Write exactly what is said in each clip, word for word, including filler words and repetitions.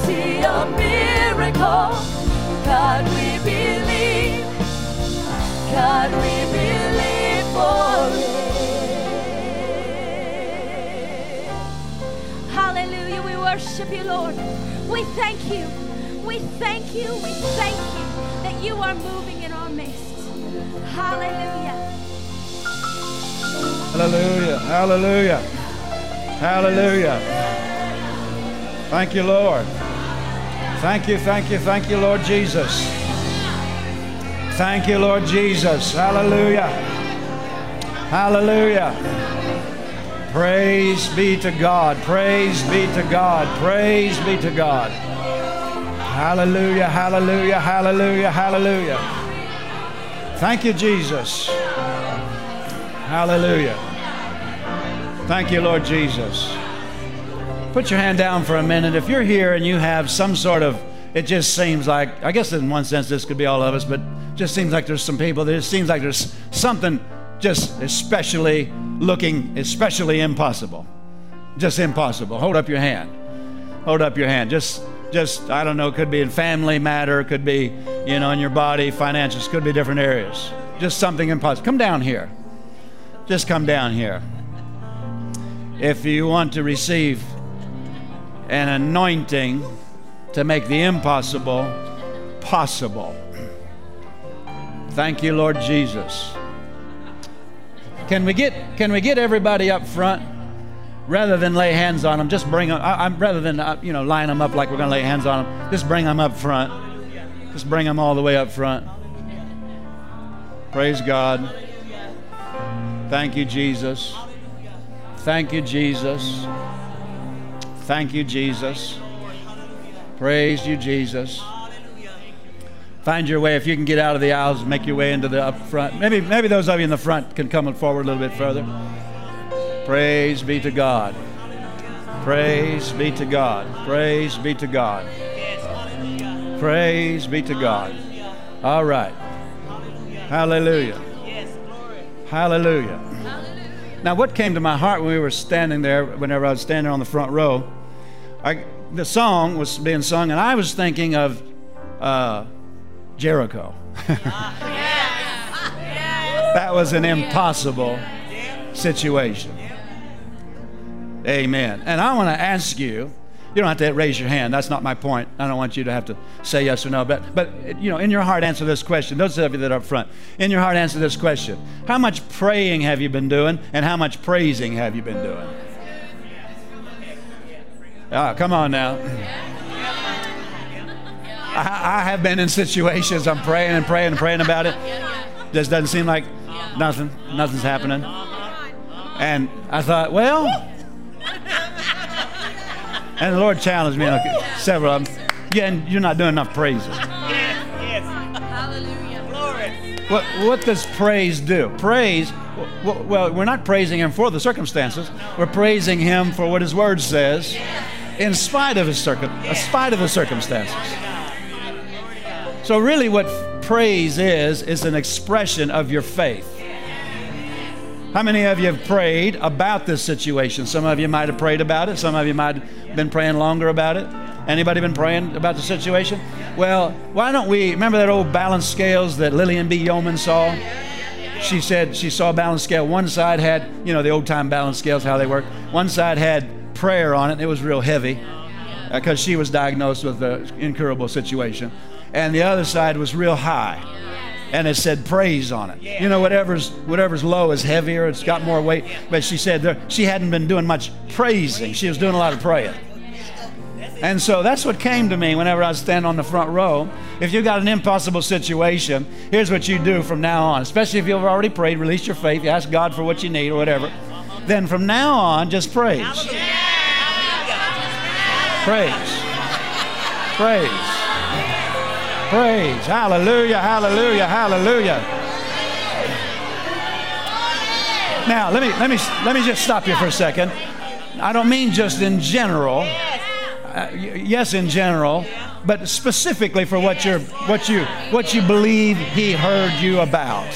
see a miracle. God, we believe. God, we believe for it. Hallelujah. We worship you, Lord. We thank you. We thank you. We thank you that you are moving in our midst. Hallelujah. Hallelujah. Hallelujah. Hallelujah. Thank you, Lord. Thank you, thank you, thank you, Lord Jesus. Thank you, Lord Jesus. Hallelujah. Hallelujah. Praise be to God. Praise be to God. Praise be to God. Hallelujah, hallelujah, hallelujah, hallelujah. Thank you, Jesus. Hallelujah. Thank you, Lord Jesus. Put your hand down for a minute. If you're here and you have some sort of, it just seems like, I guess in one sense this could be all of us, but it just seems like there's some people that it seems like there's something just especially looking, especially impossible. Just impossible. Hold up your hand. Hold up your hand. Just, just, I don't know, it could be in family matter, it could be, you know, in your body, finances, could be different areas. Just something impossible. Come down here. Just come down here. If you want to receive an anointing to make the impossible possible. Thank you, Lord Jesus. Can we get can we get everybody up front? Rather than lay hands on them, just bring them. I, I'm rather than uh, you know line them up like we're going to lay hands on them. Just bring them up front. Just bring them all the way up front. Praise God. Thank you, Jesus. Thank you, Jesus. Thank you, Jesus. Praise you, Jesus. Find your way. If you can get out of the aisles, make your way into the up front. Maybe, maybe those of you in the front can come forward a little bit further. Praise be to God. Praise be to God. Praise be to God. Praise be to God. All right. Hallelujah. Hallelujah. Now, what came to my heart when we were standing there, whenever I was standing on the front row, I, the song was being sung, and I was thinking of uh, Jericho. That was an impossible situation. Amen. And I want to ask you, you don't have to raise your hand. That's not my point. I don't want you to have to say yes or no. But, but you know, in your heart, answer this question. Those of you that are up front, in your heart, answer this question. How much praying have you been doing, and how much praising have you been doing? Ah, come on now. I, I have been in situations I'm praying and praying and praying about it. Just doesn't seem like nothing. Nothing's happening. And I thought, well... And the Lord challenged me, okay, several of them. Yeah, and you're not doing enough praising. Yes, yes. Hallelujah. Glory. What, what does praise do? Praise, well, we're not praising Him for the circumstances. We're praising Him for what His Word says, in spite of His circum, in spite of the circumstances. So really what praise is, is an expression of your faith. How many of you have prayed about this situation? Some of you might have prayed about it. Some of you might have been praying longer about it. Anybody been praying about the situation? Well, why don't we, remember that old balance scales that Lillian B. Yeoman saw? She said she saw a balance scale. One side had, you know, the old time balance scales, how they work. One side had prayer on it, and it was real heavy because uh, she was diagnosed with an incurable situation. And the other side was real high. And it said praise on it. You know, whatever's whatever's low is heavier. It's got more weight. But she said there, she hadn't been doing much praising. She was doing a lot of praying. And so that's what came to me whenever I was standing on the front row. If you've got an impossible situation, here's what you do from now on. Especially if you've already prayed, release your faith, you ask God for what you need or whatever. Then from now on, just praise. Praise. Praise. Praise. Hallelujah, hallelujah, hallelujah. Now, let me let me let me just stop you for a second. I don't mean just in general. Uh, yes, in general, but specifically for what you're what you what you believe He heard you about.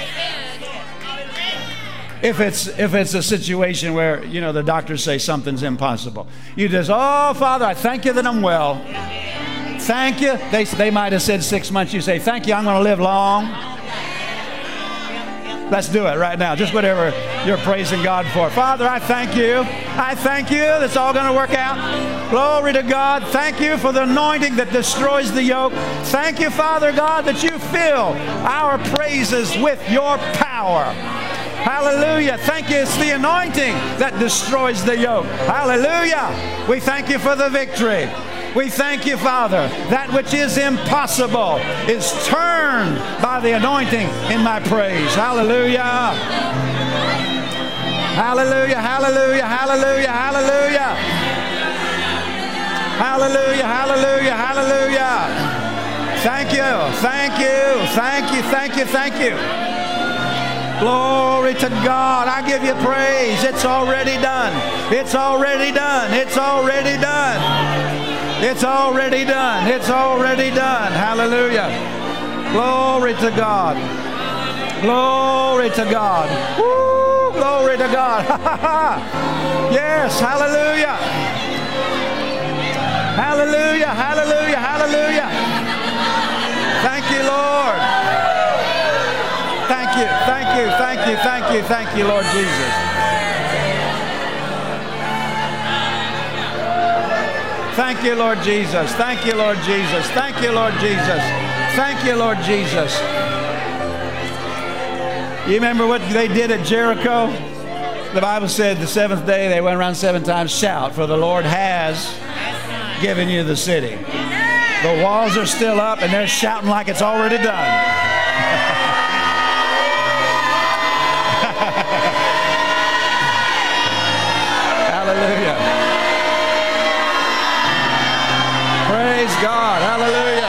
If it's if it's a situation where, you know, the doctors say something's impossible, you just, oh, Father, I thank you that I'm well. Thank you. They, they might have said six months. You say, thank you, I'm going to live long. Let's do it right now. Just whatever you're praising God for. Father, I thank you. I thank you. That's all going to work out. Glory to God. Thank you for the anointing that destroys the yoke. Thank you, Father God, that you fill our praises with your power. Hallelujah. Thank you. It's the anointing that destroys the yoke. Hallelujah. We thank you for the victory. We thank you, Father, that which is impossible is turned by the anointing in my praise. Hallelujah. Hallelujah, hallelujah, hallelujah, hallelujah. Hallelujah, hallelujah, hallelujah. Thank you, thank you, thank you, thank you, thank you. Glory to God. I give you praise. It's already done. It's already done. It's already done. It's already done. It's already done. Hallelujah. Glory to God. Glory to God. Woo! Glory to God. Yes. Hallelujah. Hallelujah. Hallelujah. Hallelujah. Thank you, Lord. Thank you. Thank you. Thank you. Thank you. Thank you, Lord Jesus. Thank you, Lord Jesus. Thank you, Lord Jesus. Thank you, Lord Jesus. Thank you, Lord Jesus. You remember what they did at Jericho? The Bible said the seventh day they went around seven times, shout, for the Lord has given you the city. The walls are still up and they're shouting like it's already done. Hallelujah. Praise God. Hallelujah.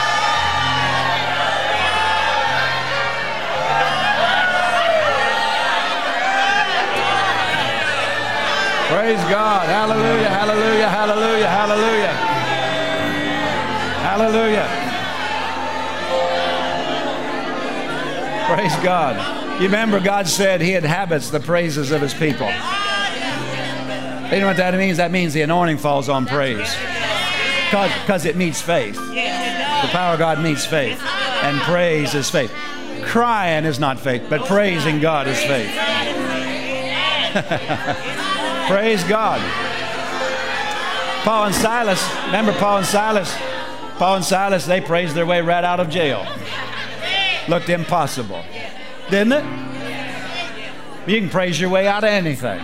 Praise God. Hallelujah. Hallelujah. Hallelujah. Hallelujah. Hallelujah. Praise God. You remember God said He inhabits the praises of His people. You know what that means? That means the anointing falls on praise. Because it meets faith. The power of God meets faith. And praise is faith. Crying is not faith, but praising God is faith. Praise God. Paul and Silas, remember Paul and Silas? Paul and Silas, they praised their way right out of jail. Looked impossible. Didn't it? You can praise your way out of anything.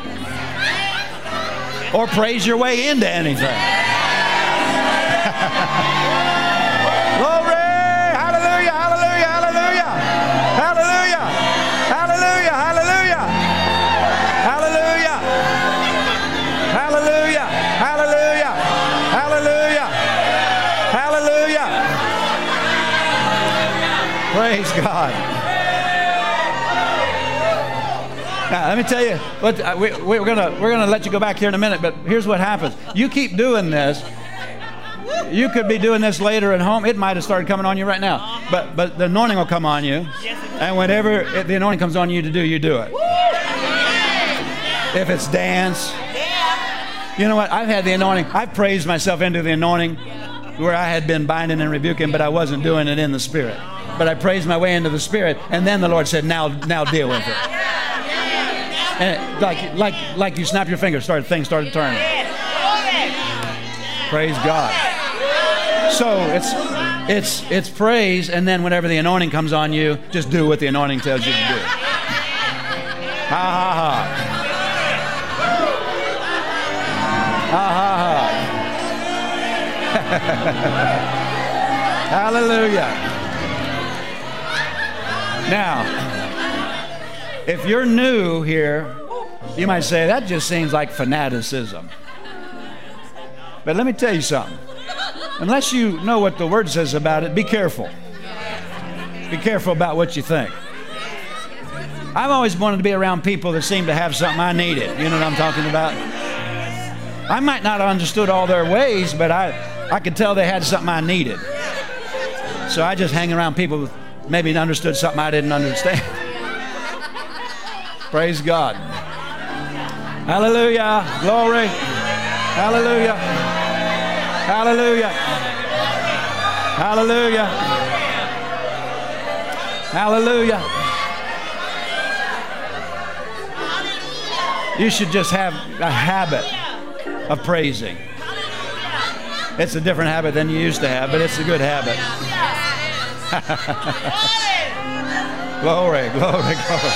Or praise your way into anything. Glory! Hallelujah! Hallelujah! Hallelujah! Hallelujah! Hallelujah! Hallelujah! Hallelujah! Hallelujah! Hallelujah! Hallelujah! Hallelujah! Praise God! Now, let me tell you, what, uh, we, we're gonna we're gonna let you go back here in a minute, but here's what happens. You keep doing this. You could be doing this later at home. It might have started coming on you right now. But but the anointing will come on you. And whenever it, the anointing comes on you to do, you do it. If it's dance. You know what? I've had the anointing. I've praised myself into the anointing where I had been binding and rebuking, but I wasn't doing it in the Spirit. But I praised my way into the Spirit, and then the Lord said, now, now deal with it. And it, like, like, like you snap your fingers, started, things started turning. Praise God. So it's it's it's praise, and then whenever the anointing comes on you, just do what the anointing tells you to do. Ha ha ha. Ha ha ha. Hallelujah. Now, if you're new here, you might say that just seems like fanaticism. But let me tell you something. Unless you know what the Word says about it, be careful. Be careful about what you think. I've always wanted to be around people that seem to have something I needed. You know what I'm talking about? I might not have understood all their ways, but I, I could tell they had something I needed. So I just hang around people who maybe understood something I didn't understand. Praise God. Hallelujah. Glory. Hallelujah. Hallelujah. Hallelujah. Hallelujah. You should just have a habit of praising. It's a different habit than you used to have, but it's a good habit. Glory, glory, glory.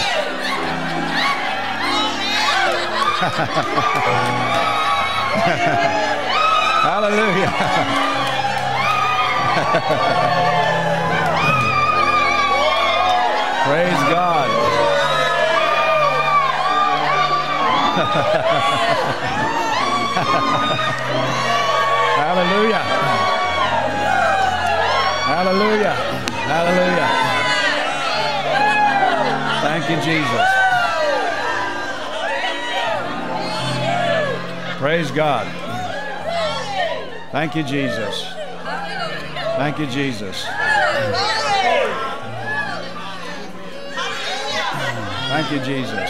Hallelujah. Praise God. Hallelujah. Hallelujah. Hallelujah. Thank you, Jesus. Praise God. Thank you, Jesus. Thank you, Jesus. Thank you, Jesus.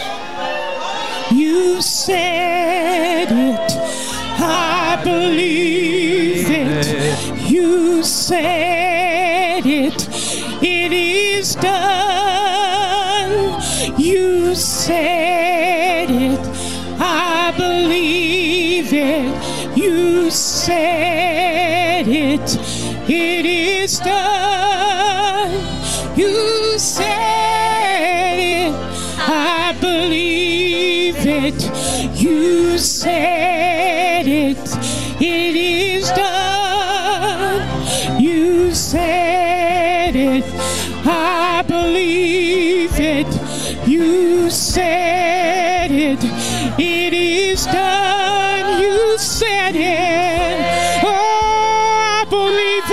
You said it, I believe it. You said it, it is done. You said it, I believe it. You said it, it is done. You said it, I believe it. You said it, it is done. You said it, I believe it. You said it, it is done. You said it, oh, I believe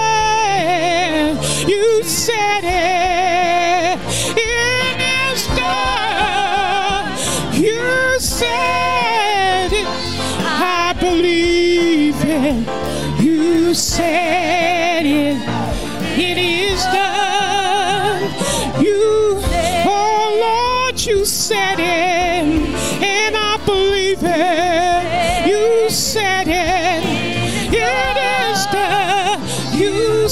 it. You said it, it is done. You said it, I believe it. You said it, it is done. You, oh Lord, you said it, and I believe it. You said it, it is done. You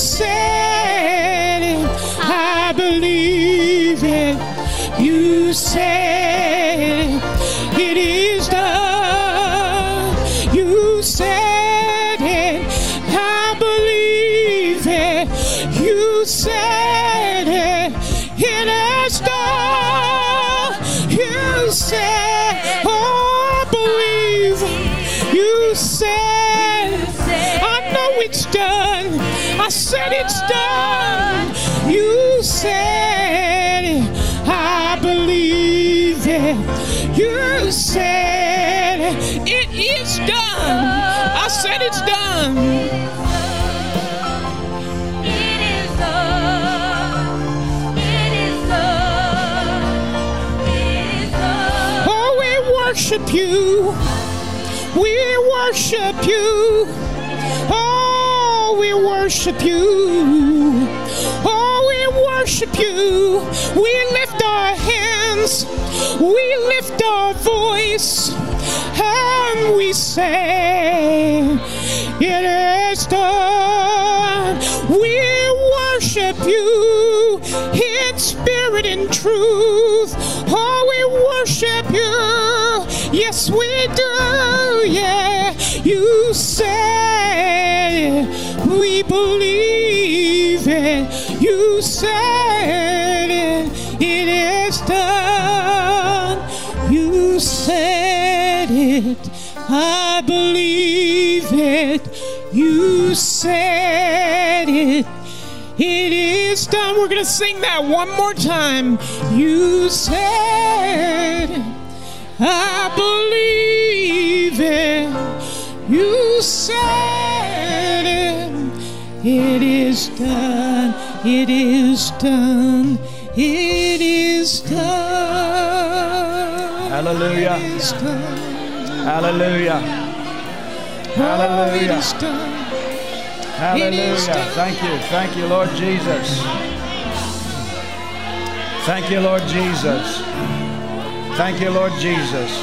said it, I believe it. You said it is done. You said it, I believe it. You said it, it is done. You said, oh, I believe. You said, I know it's done. I said it's done. You said it, I believe it. You said it is done. I said it's done. It is done. It is done. It is done. Oh, we worship you. We worship you. Oh, we worship you. Oh, we worship you. We lift our hands. We lift our voice. And we say, it is done. We worship you in spirit and truth. Oh, we worship you. Yes, we do. Yeah, you said it. We believe it. You said it. It is done. You said it. I believe it. You said it. It is done. We're going to sing that one more time. You said it. I believe it. You said it. It is done. It is done. It is done. Hallelujah. It is done. Hallelujah. Oh, it Hallelujah. is done. Hallelujah. Thank you. Thank you, Lord Jesus. Thank you, Lord Jesus. Thank you, Lord Jesus.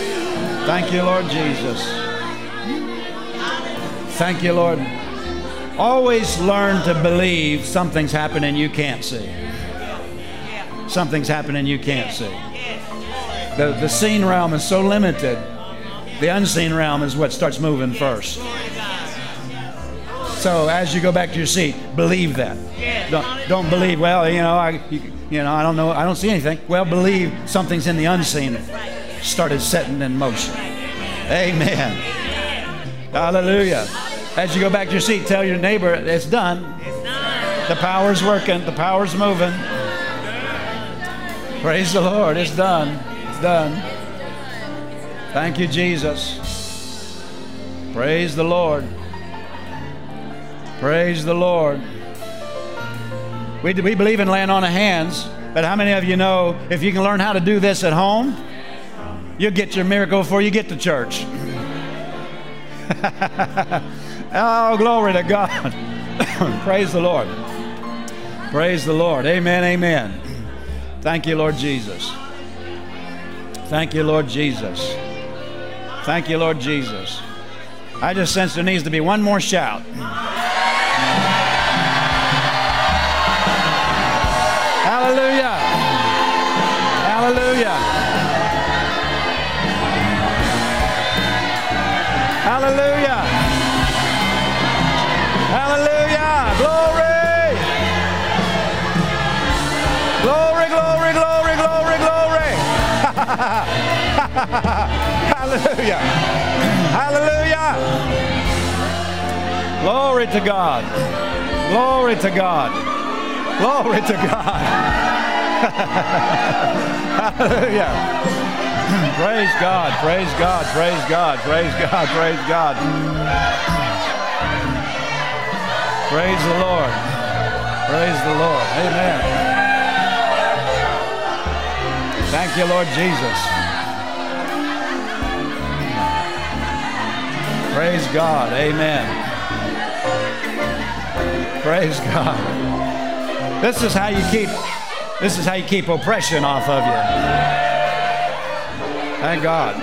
Thank you, Lord Jesus. Thank you, Lord. Always learn to believe something's happening you can't see. Something's happening you can't see. The, the seen realm is so limited. The unseen realm is what starts moving first. So as you go back to your seat, believe that. Don't, don't believe, well, you know, I, you, you know, I don't know, I don't see anything. Well, believe something's in the unseen started setting in motion. Amen. Hallelujah. As you go back to your seat, tell your neighbor, it's done. The power's working. The power's moving. Praise the Lord. It's done. It's done. Thank you, Jesus. Praise the Lord. Praise the Lord. We, we believe in laying on of hands, but how many of you know if you can learn how to do this at home, you'll get your miracle before you get to church. Oh, glory to God. Praise the Lord. Praise the Lord. Amen, amen. Thank you, Lord Jesus. Thank you, Lord Jesus. Thank you, Lord Jesus. I just sense there needs to be one more shout. Hallelujah. Hallelujah. Hallelujah. Hallelujah. Glory. Glory, glory, glory, glory, glory. Hallelujah. Hallelujah. Glory to God. Glory to God. Glory to God. Hallelujah. Praise God, praise God, praise God, praise God, praise God. Praise the Lord. Praise the Lord. Amen. Thank you, Lord Jesus. Praise God. Amen. Praise God. This is how you keep this is how you keep oppression off of you. Thank God.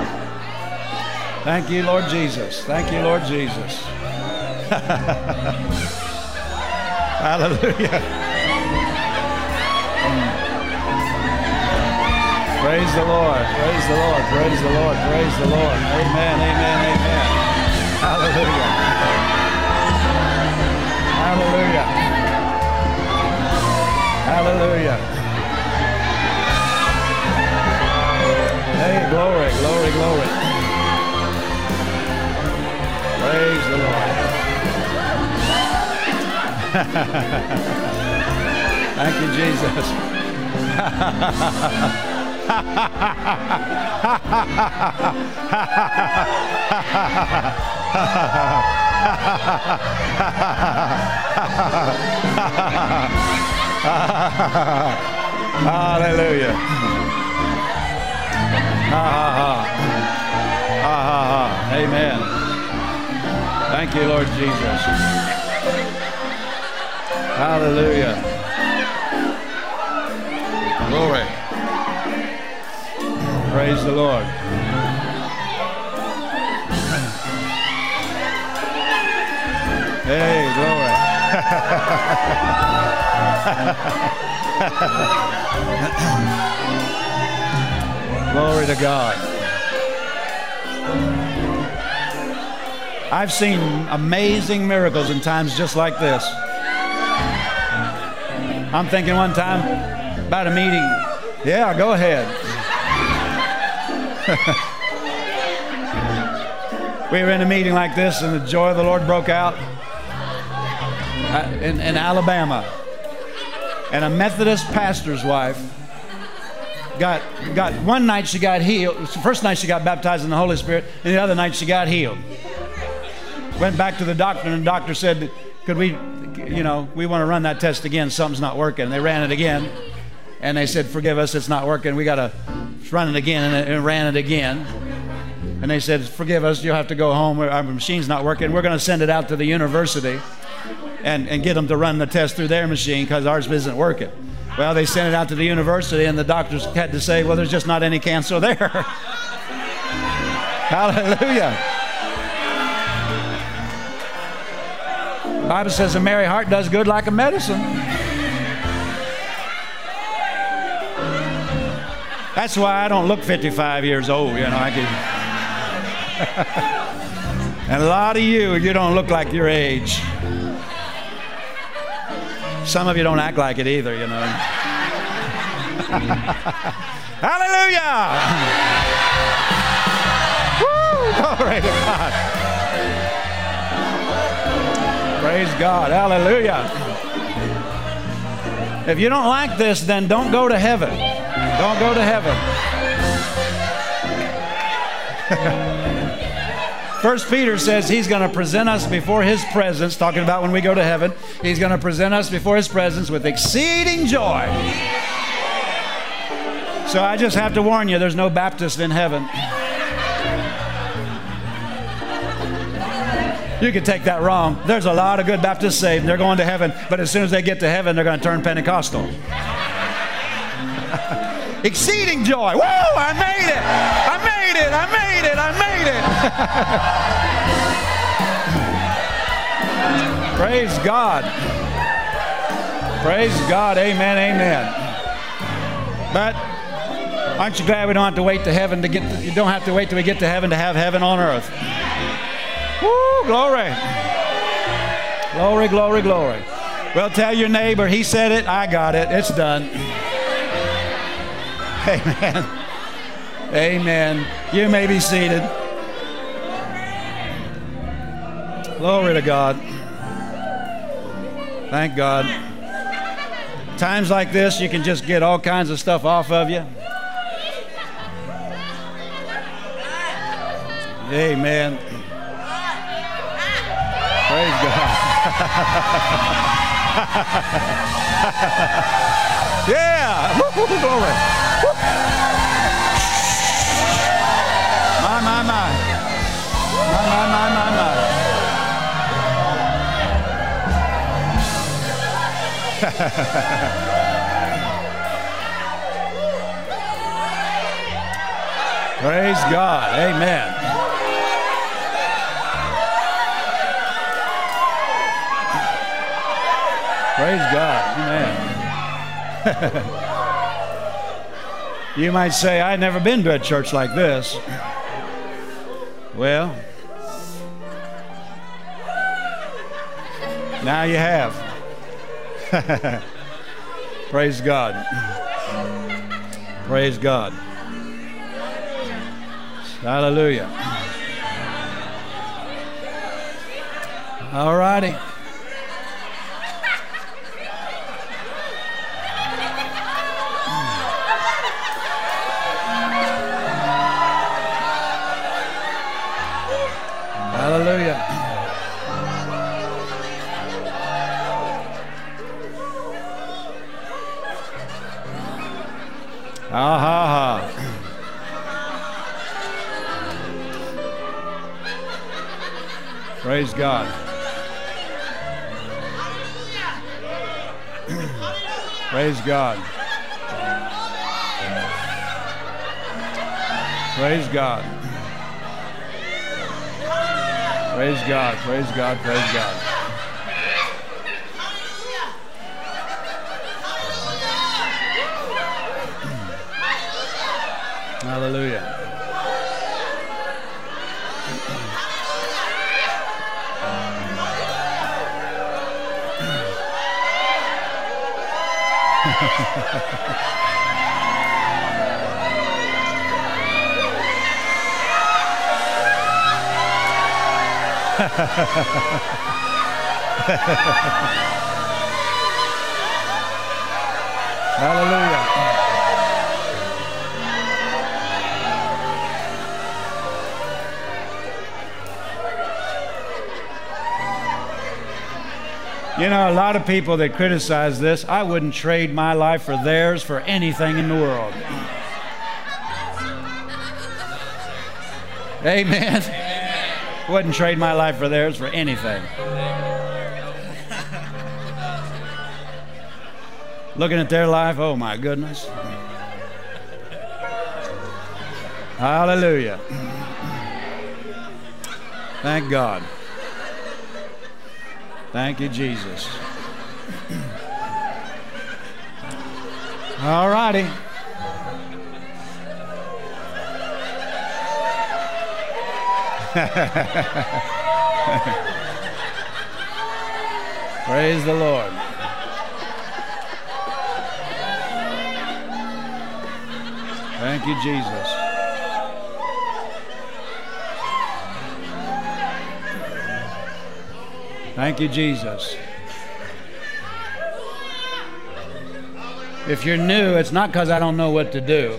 Thank you, Lord Jesus. Thank you, Lord Jesus. Hallelujah. Praise the Lord. Praise the Lord. Praise the Lord. Praise the Lord. Amen. Amen. Amen. Hallelujah. Hallelujah. Hallelujah. Hey, glory, glory, glory. Praise the Lord. Thank you, Jesus. Hallelujah. Ha ha ha. Ha ha ha. Amen. Thank you, Lord Jesus. Hallelujah. Glory. Praise the Lord. Hey, glory. Glory to God. I've seen amazing miracles in times just like this. I'm thinking one time about a meeting. Yeah, go ahead. We were in a meeting like this, and the joy of the Lord broke out in, in Alabama. And a Methodist pastor's wife got, got, one night she got healed. The first night she got baptized in the Holy Spirit, and the other night she got healed. Went back to the doctor, and the doctor said, could we, you know, we want to run that test again. Something's not working. And they ran it again. And they said, forgive us, it's not working. We got to run it again, and it ran it again. And they said, forgive us, you'll have to go home. Our machine's not working. We're going to send it out to the university and, and get them to run the test through their machine because ours isn't working. Well, they sent it out to the university, and the doctors had to say, well, there's just not any cancer there. Hallelujah. Bible says a merry heart does good like a medicine. That's why I don't look fifty-five years old, you know. I can. And a lot of you, you don't look like your age. Some of you don't act like it either, you know. Hallelujah! Woo! Glory to God. Praise God. Hallelujah. If you don't like this, then don't go to heaven. Don't go to heaven. First Peter says he's going to present us before his presence, talking about when we go to heaven. He's going to present us before his presence with exceeding joy. So I just have to warn you, there's no Baptist in heaven. You could take that wrong. There's a lot of good Baptists saved, and they're going to heaven, but as soon as they get to heaven, they're going to turn Pentecostal. Exceeding joy. Woo! I made it! I made it! I made it! I made it! Praise God. Praise God. Amen. Amen. But aren't you glad we don't have to wait to heaven to get to, you don't have to wait till we get to heaven to have heaven on earth. Woo! Glory. Glory, glory, glory. Well, tell your neighbor, he said it, I got it. It's done. Amen. Amen. You may be seated. Glory to God. Thank God. Times like this, you can just get all kinds of stuff off of you. Amen. Praise God. Yeah. Woo, glory. Woo. My, my, my. My, my, my, my, my. Praise God. Amen. Praise God. Amen. You might say, I've never been to a church like this. Well, now you have. Praise God. Praise God. Hallelujah. All righty. Hallelujah. Ha ha ha. Praise God. Praise God. Praise God. Praise God, praise God, praise God. Hallelujah. Hallelujah. You know, a lot of people that criticize this, I wouldn't trade my life for theirs for anything in the world. Amen. Wouldn't trade my life for theirs for anything. Looking at their life, oh my goodness. Hallelujah. Thank God. Thank you, Jesus. All righty. Praise the Lord. Thank you, Jesus. Thank you, Jesus. If you're new, it's not because I don't know what to do.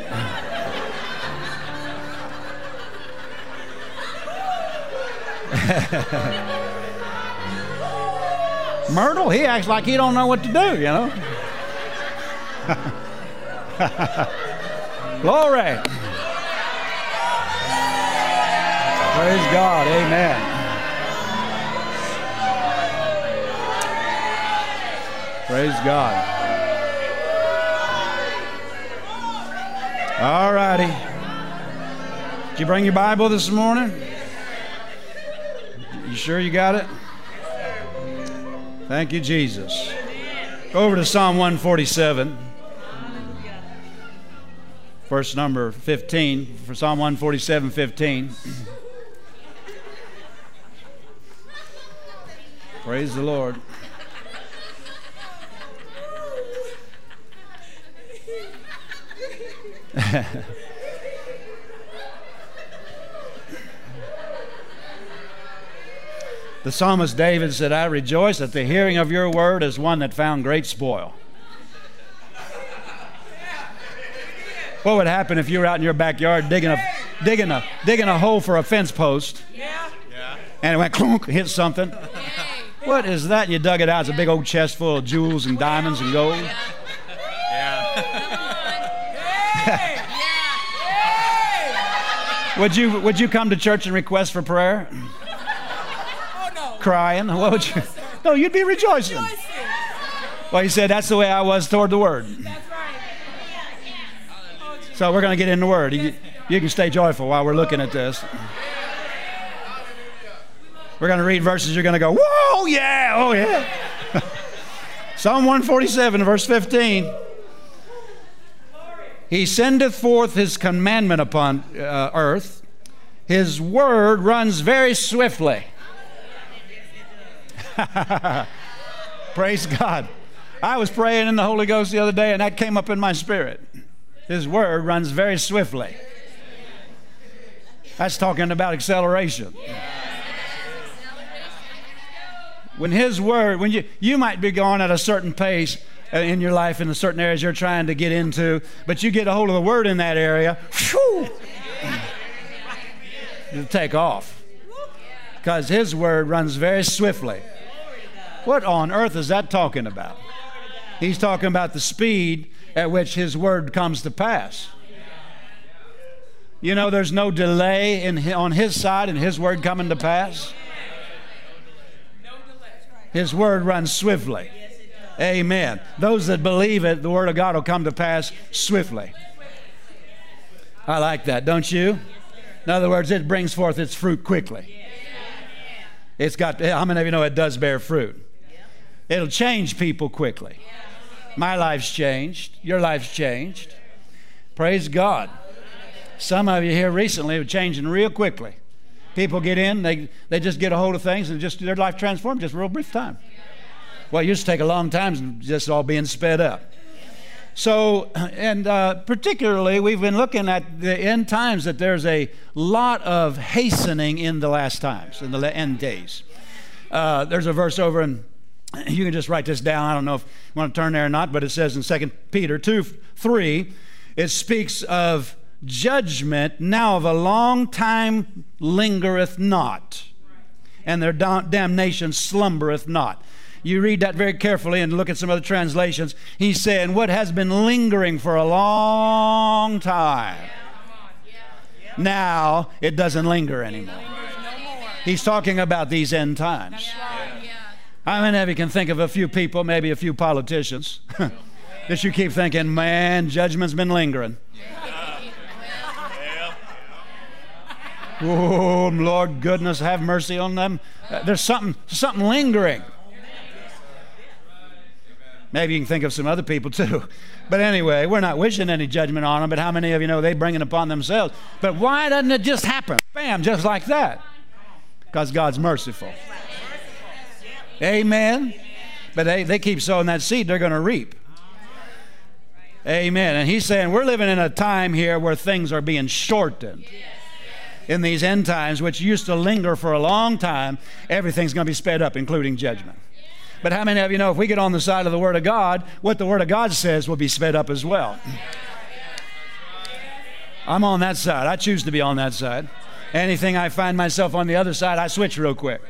Myrtle, he acts like he don't know what to do, you know. Glory. Praise God. Amen. Praise God. All righty. Did you bring your Bible this morning? You sure you got it? Thank you, Jesus. Go over to Psalm one forty-seven. Verse number fifteen. For Psalm one forty-seven, fifteen. Praise the Lord. The psalmist David said, I rejoice at the hearing of your word as one that found great spoil. What would happen if you were out in your backyard digging a digging a digging a hole for a fence post? Yeah. And it went clunk, hit something. What is that? You dug it out. It's a big old chest full of jewels and diamonds and gold. Would you would you come to church and request for prayer? Oh no. Crying? What would you? No, you'd be rejoicing. Well, he said that's the way I was toward the Word. That's right. So we're going to get in the Word. You, you can stay joyful while we're looking at this. We're going to read verses. You're going to go, whoa, yeah, oh yeah. Psalm one forty-seven, verse fifteen. He sendeth forth his commandment upon uh, earth. His word runs very swiftly. Praise God. I was praying in the Holy Ghost the other day, and that came up in my spirit. His word runs very swiftly. That's talking about acceleration. When his word, when you, you might be going at a certain pace in your life in the certain areas you're trying to get into, but you get a hold of the word in that area, whew, it'll take off. Because his word runs very swiftly. What on earth is that talking about? He's talking about the speed at which his word comes to pass. You know, there's no delay in, on his side in his word coming to pass. His word runs swiftly. Amen. Those that believe it, the word of God will come to pass swiftly. I like that, don't you? In other words, it brings forth its fruit quickly. It's got, how many of you know it does bear fruit? It'll change people quickly. My life's changed. Your life's changed. Praise God. Some of you here recently are changing real quickly. People get in, they, they just get a hold of things and just their life transformed just a real brief time. Well, it used to take a long time, just all being sped up. So, and uh, particularly, we've been looking at the end times that there's a lot of hastening in the last times, in the end days. Uh, there's a verse over in, you can just write this down. I don't know if you want to turn there or not, but it says in Second Peter two, three, it speaks of judgment now of a long time lingereth not, and their damnation slumbereth not. You read that very carefully and look at some other translations. He's saying what has been lingering for a long time, now it doesn't linger anymore. He's talking about these end times. How many of you can think of a few people, maybe a few politicians, that you keep thinking, man, judgment's been lingering. Oh, Lord goodness, have mercy on them. Uh, there's something, something lingering. Maybe you can think of some other people too. But anyway, we're not wishing any judgment on them, but how many of you know they bring it upon themselves? But why doesn't it just happen? Bam, just like that. Because God's merciful. Amen. But they, they keep sowing that seed, they're going to reap. Amen. And he's saying we're living in a time here where things are being shortened. In these end times, which used to linger for a long time, everything's going to be sped up, including judgment. But how many of you know if we get on the side of the Word of God, what the Word of God says will be sped up as well? I'm on that side. I choose to be on that side. Anything I find myself on the other side, I switch real quick.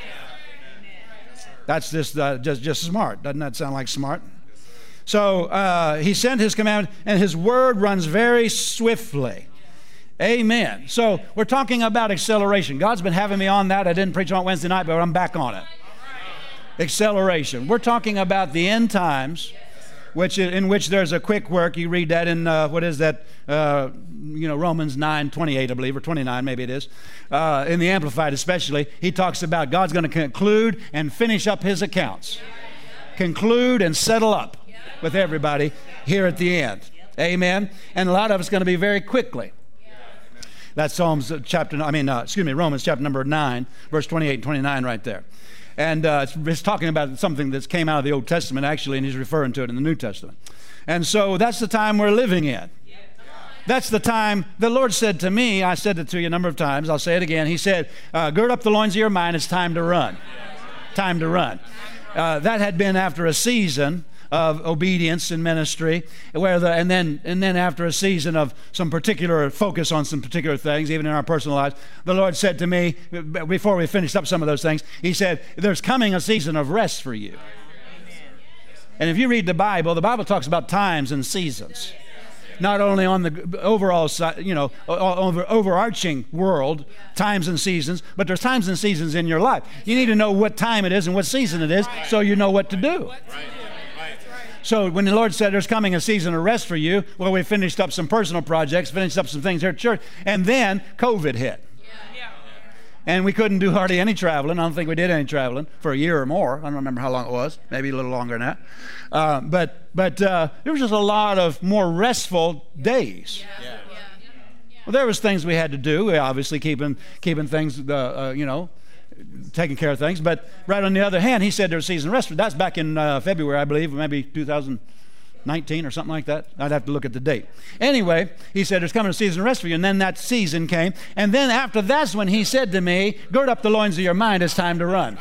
That's just, uh, just, just smart. Doesn't that sound like smart? So uh, he sent his commandment, and his word runs very swiftly. Amen. So we're talking about acceleration. God's been having me on that. I didn't preach on it Wednesday night, but I'm back on it. Acceleration. We're talking about the end times, which in which there's a quick work. You read that in, uh, what is that, uh, you know, Romans nine twenty-eight, I believe, or twenty-nine, maybe it is. Uh, in the Amplified especially, he talks about God's going to conclude and finish up his accounts. Conclude and settle up with everybody here at the end. Amen. And a lot of it's going to be very quickly. That's Psalms chapter, I mean, uh, excuse me, Romans chapter number nine, verse twenty-eight and twenty-nine right there. And uh, it's, it's talking about something that's came out of the Old Testament, actually, and he's referring to it in the New Testament. And so that's the time we're living in. That's the time the Lord said to me, I said it to you a number of times, I'll say it again. He said, uh, gird up the loins of your mind, it's time to run. Time to run. Uh, that had been after a season of obedience in ministry, where the and then and then after a season of some particular focus on some particular things, even in our personal lives, the Lord said to me, before we finished up some of those things, he said, there's coming a season of rest for you. And if you read the Bible, the Bible talks about times and seasons. Not only on the overall, you know, over, overarching world, times and seasons, but there's times and seasons in your life. You need to know what time it is and what season it is so you know what to do. So when the Lord said there's coming a season of rest for you, well, we finished up some personal projects, finished up some things here at church, and then COVID hit. And we couldn't do hardly any traveling. I don't think we did any traveling for a year or more. I don't remember how long it was, maybe a little longer than that. Uh, but but uh, there was just a lot of more restful days. Yeah. Well, there was things we had to do. We obviously keeping keeping things, uh, uh, you know, taking care of things. But right on the other hand, he said there's a season of rest. That's back in uh, February, I believe, maybe two thousand nineteen or something like that. I'd have to look at the date. Anyway, he said there's coming a season of rest for you. And then that season came. And then after that's when he said to me, gird up the loins of your mind. It's time to run.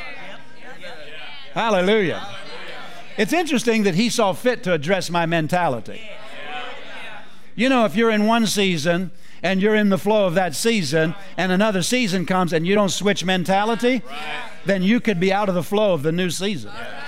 Hallelujah. It's interesting that he saw fit to address my mentality. You know, if you're in one season and you're in the flow of that season and another season comes and you don't switch mentality, then you could be out of the flow of the new season.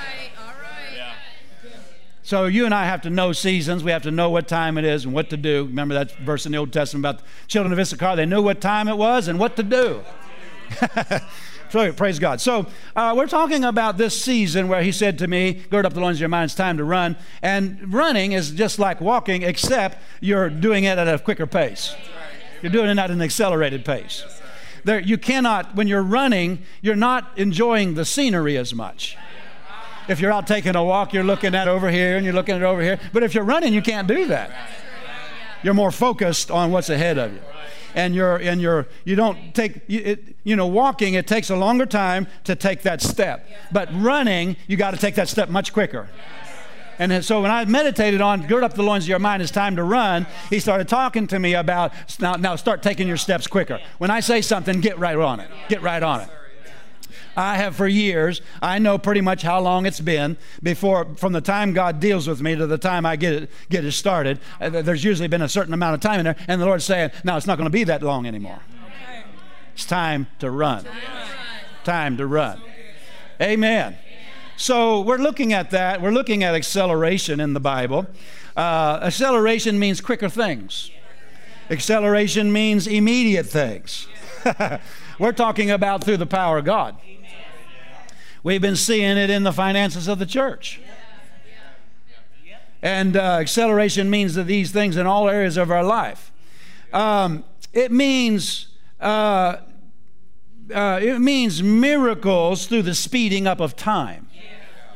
So you and I have to know seasons. We have to know what time it is and what to do. Remember that verse in the Old Testament about the children of Issachar? They knew what time it was and what to do. So praise God. So uh, we're talking about this season where he said to me, gird up the loins of your mind, it's time to run. And running is just like walking, except you're doing it at a quicker pace. You're doing it at an accelerated pace. There, you cannot, when you're running, you're not enjoying the scenery as much. If you're out taking a walk, you're looking at over here and you're looking at over here. But if you're running, you can't do that. You're more focused on what's ahead of you. And you're and you're you don't take you, it, you know walking, it takes a longer time to take that step. But running, you got to take that step much quicker. And so when I meditated on gird up the loins of your mind, it's time to run, he started talking to me about now, now start taking your steps quicker. When I say something, get right on it. Get right on it. I have for years, I know pretty much how long it's been before, from the time God deals with me to the time I get it, get it started. Uh, there's usually been a certain amount of time in there, and the Lord's saying, no, it's not going to be that long anymore. It's time to run. Time to run. Amen. So we're looking at that. We're looking at acceleration in the Bible. Uh, acceleration means quicker things. Acceleration means immediate things. We're talking about through the power of God. We've been seeing it in the finances of the church. And uh, acceleration means that these things in all areas of our life. Um, it means uh, uh, it means miracles through the speeding up of time.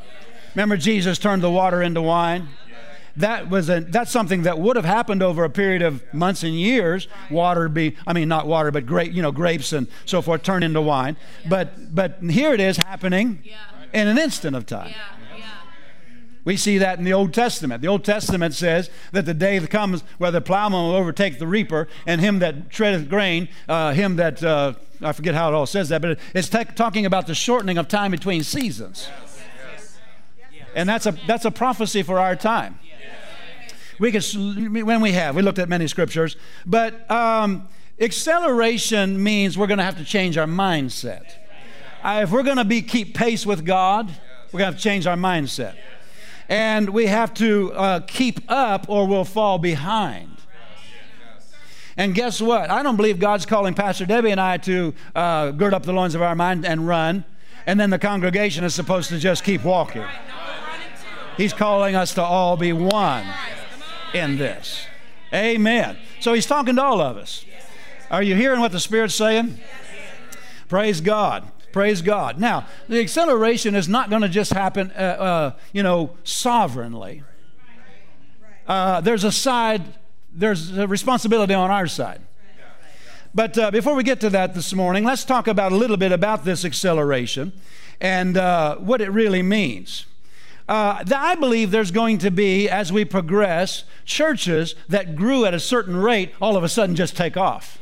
Remember, Jesus turned the water into wine? That was a, that's something that would have happened over a period of months and years. Water be, I mean, not water, but grape, you know, grapes and so forth turned into wine. But but here it is happening in an instant of time. We see that in the Old Testament. The Old Testament says that the day comes where the plowman will overtake the reaper, and him that treadeth grain, uh, him that, uh, I forget how it all says that, but it's t- talking about the shortening of time between seasons. And that's a that's a prophecy for our time. We could, when we have, we looked at many scriptures, but um, acceleration means we're going to have to change our mindset. Uh, if we're going to be keep pace with God, we're going to have to change our mindset. And we have to uh, keep up or we'll fall behind. And guess what? I don't believe God's calling Pastor Debbie and I to uh, gird up the loins of our mind and run, and then the congregation is supposed to just keep walking. He's calling us to all be one in this. Amen. So he's talking to all of us. Are you hearing what the Spirit's saying? Praise God. Praise God. Now, the acceleration is not going to just happen, uh, uh, you know, sovereignly. Uh, there's a side, there's a responsibility on our side. But uh, before we get to that this morning, let's talk about a little bit about this acceleration and uh, what it really means. Uh, I believe there's going to be, as we progress, churches that grew at a certain rate all of a sudden just take off.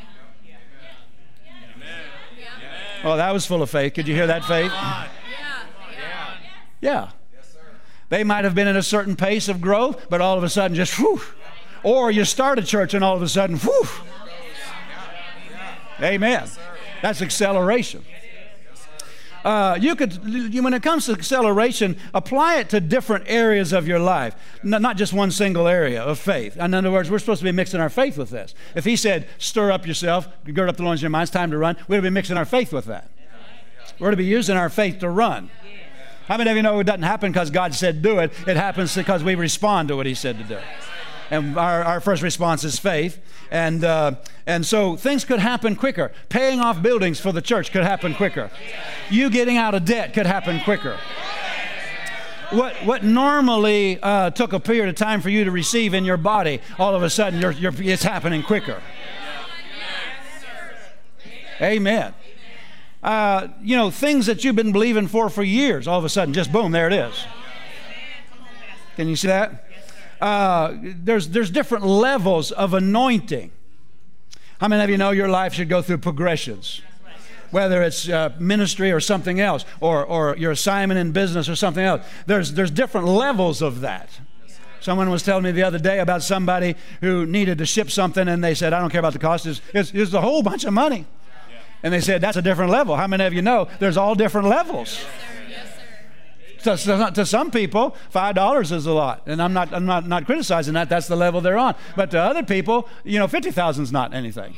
Oh, that was full of faith. Could you hear that faith? Yeah. They might have been at a certain pace of growth, but all of a sudden just whew. Or you start a church and all of a sudden whew. Amen. That's acceleration. Uh, you could, you, when it comes to acceleration, apply it to different areas of your life, no, not just one single area of faith. In other words, we're supposed to be mixing our faith with this. If he said, stir up yourself, gird up the loins of your mind, it's time to run, we're to be mixing our faith with that. We're to be using our faith to run. How many of you know it doesn't happen because God said do it? It happens because we respond to what he said to do. And our, our first response is faith. And, uh, and so things could happen quicker. Paying off buildings for the church could happen quicker. You getting out of debt could happen quicker. What, what normally uh, took a period of time for you to receive in your body, all of a sudden you're, you're, it's happening quicker. Amen. Uh, you know, things that you've been believing for for years, all of a sudden, just boom, there it is. Can you see that? Uh, there's, there's different levels of anointing. How many of you know your life should go through progressions? Whether it's uh, ministry or something else, or, or your assignment in business or something else. There's, there's different levels of that. Someone was telling me the other day about somebody who needed to ship something, and they said, I don't care about the cost. It's, it's, it's a whole bunch of money. And they said, that's a different level. How many of you know there's all different levels? To, to some people, five dollars is a lot. And I'm not, I'm not, not criticizing that. That's the level they're on. But to other people, you know, fifty thousand is not anything.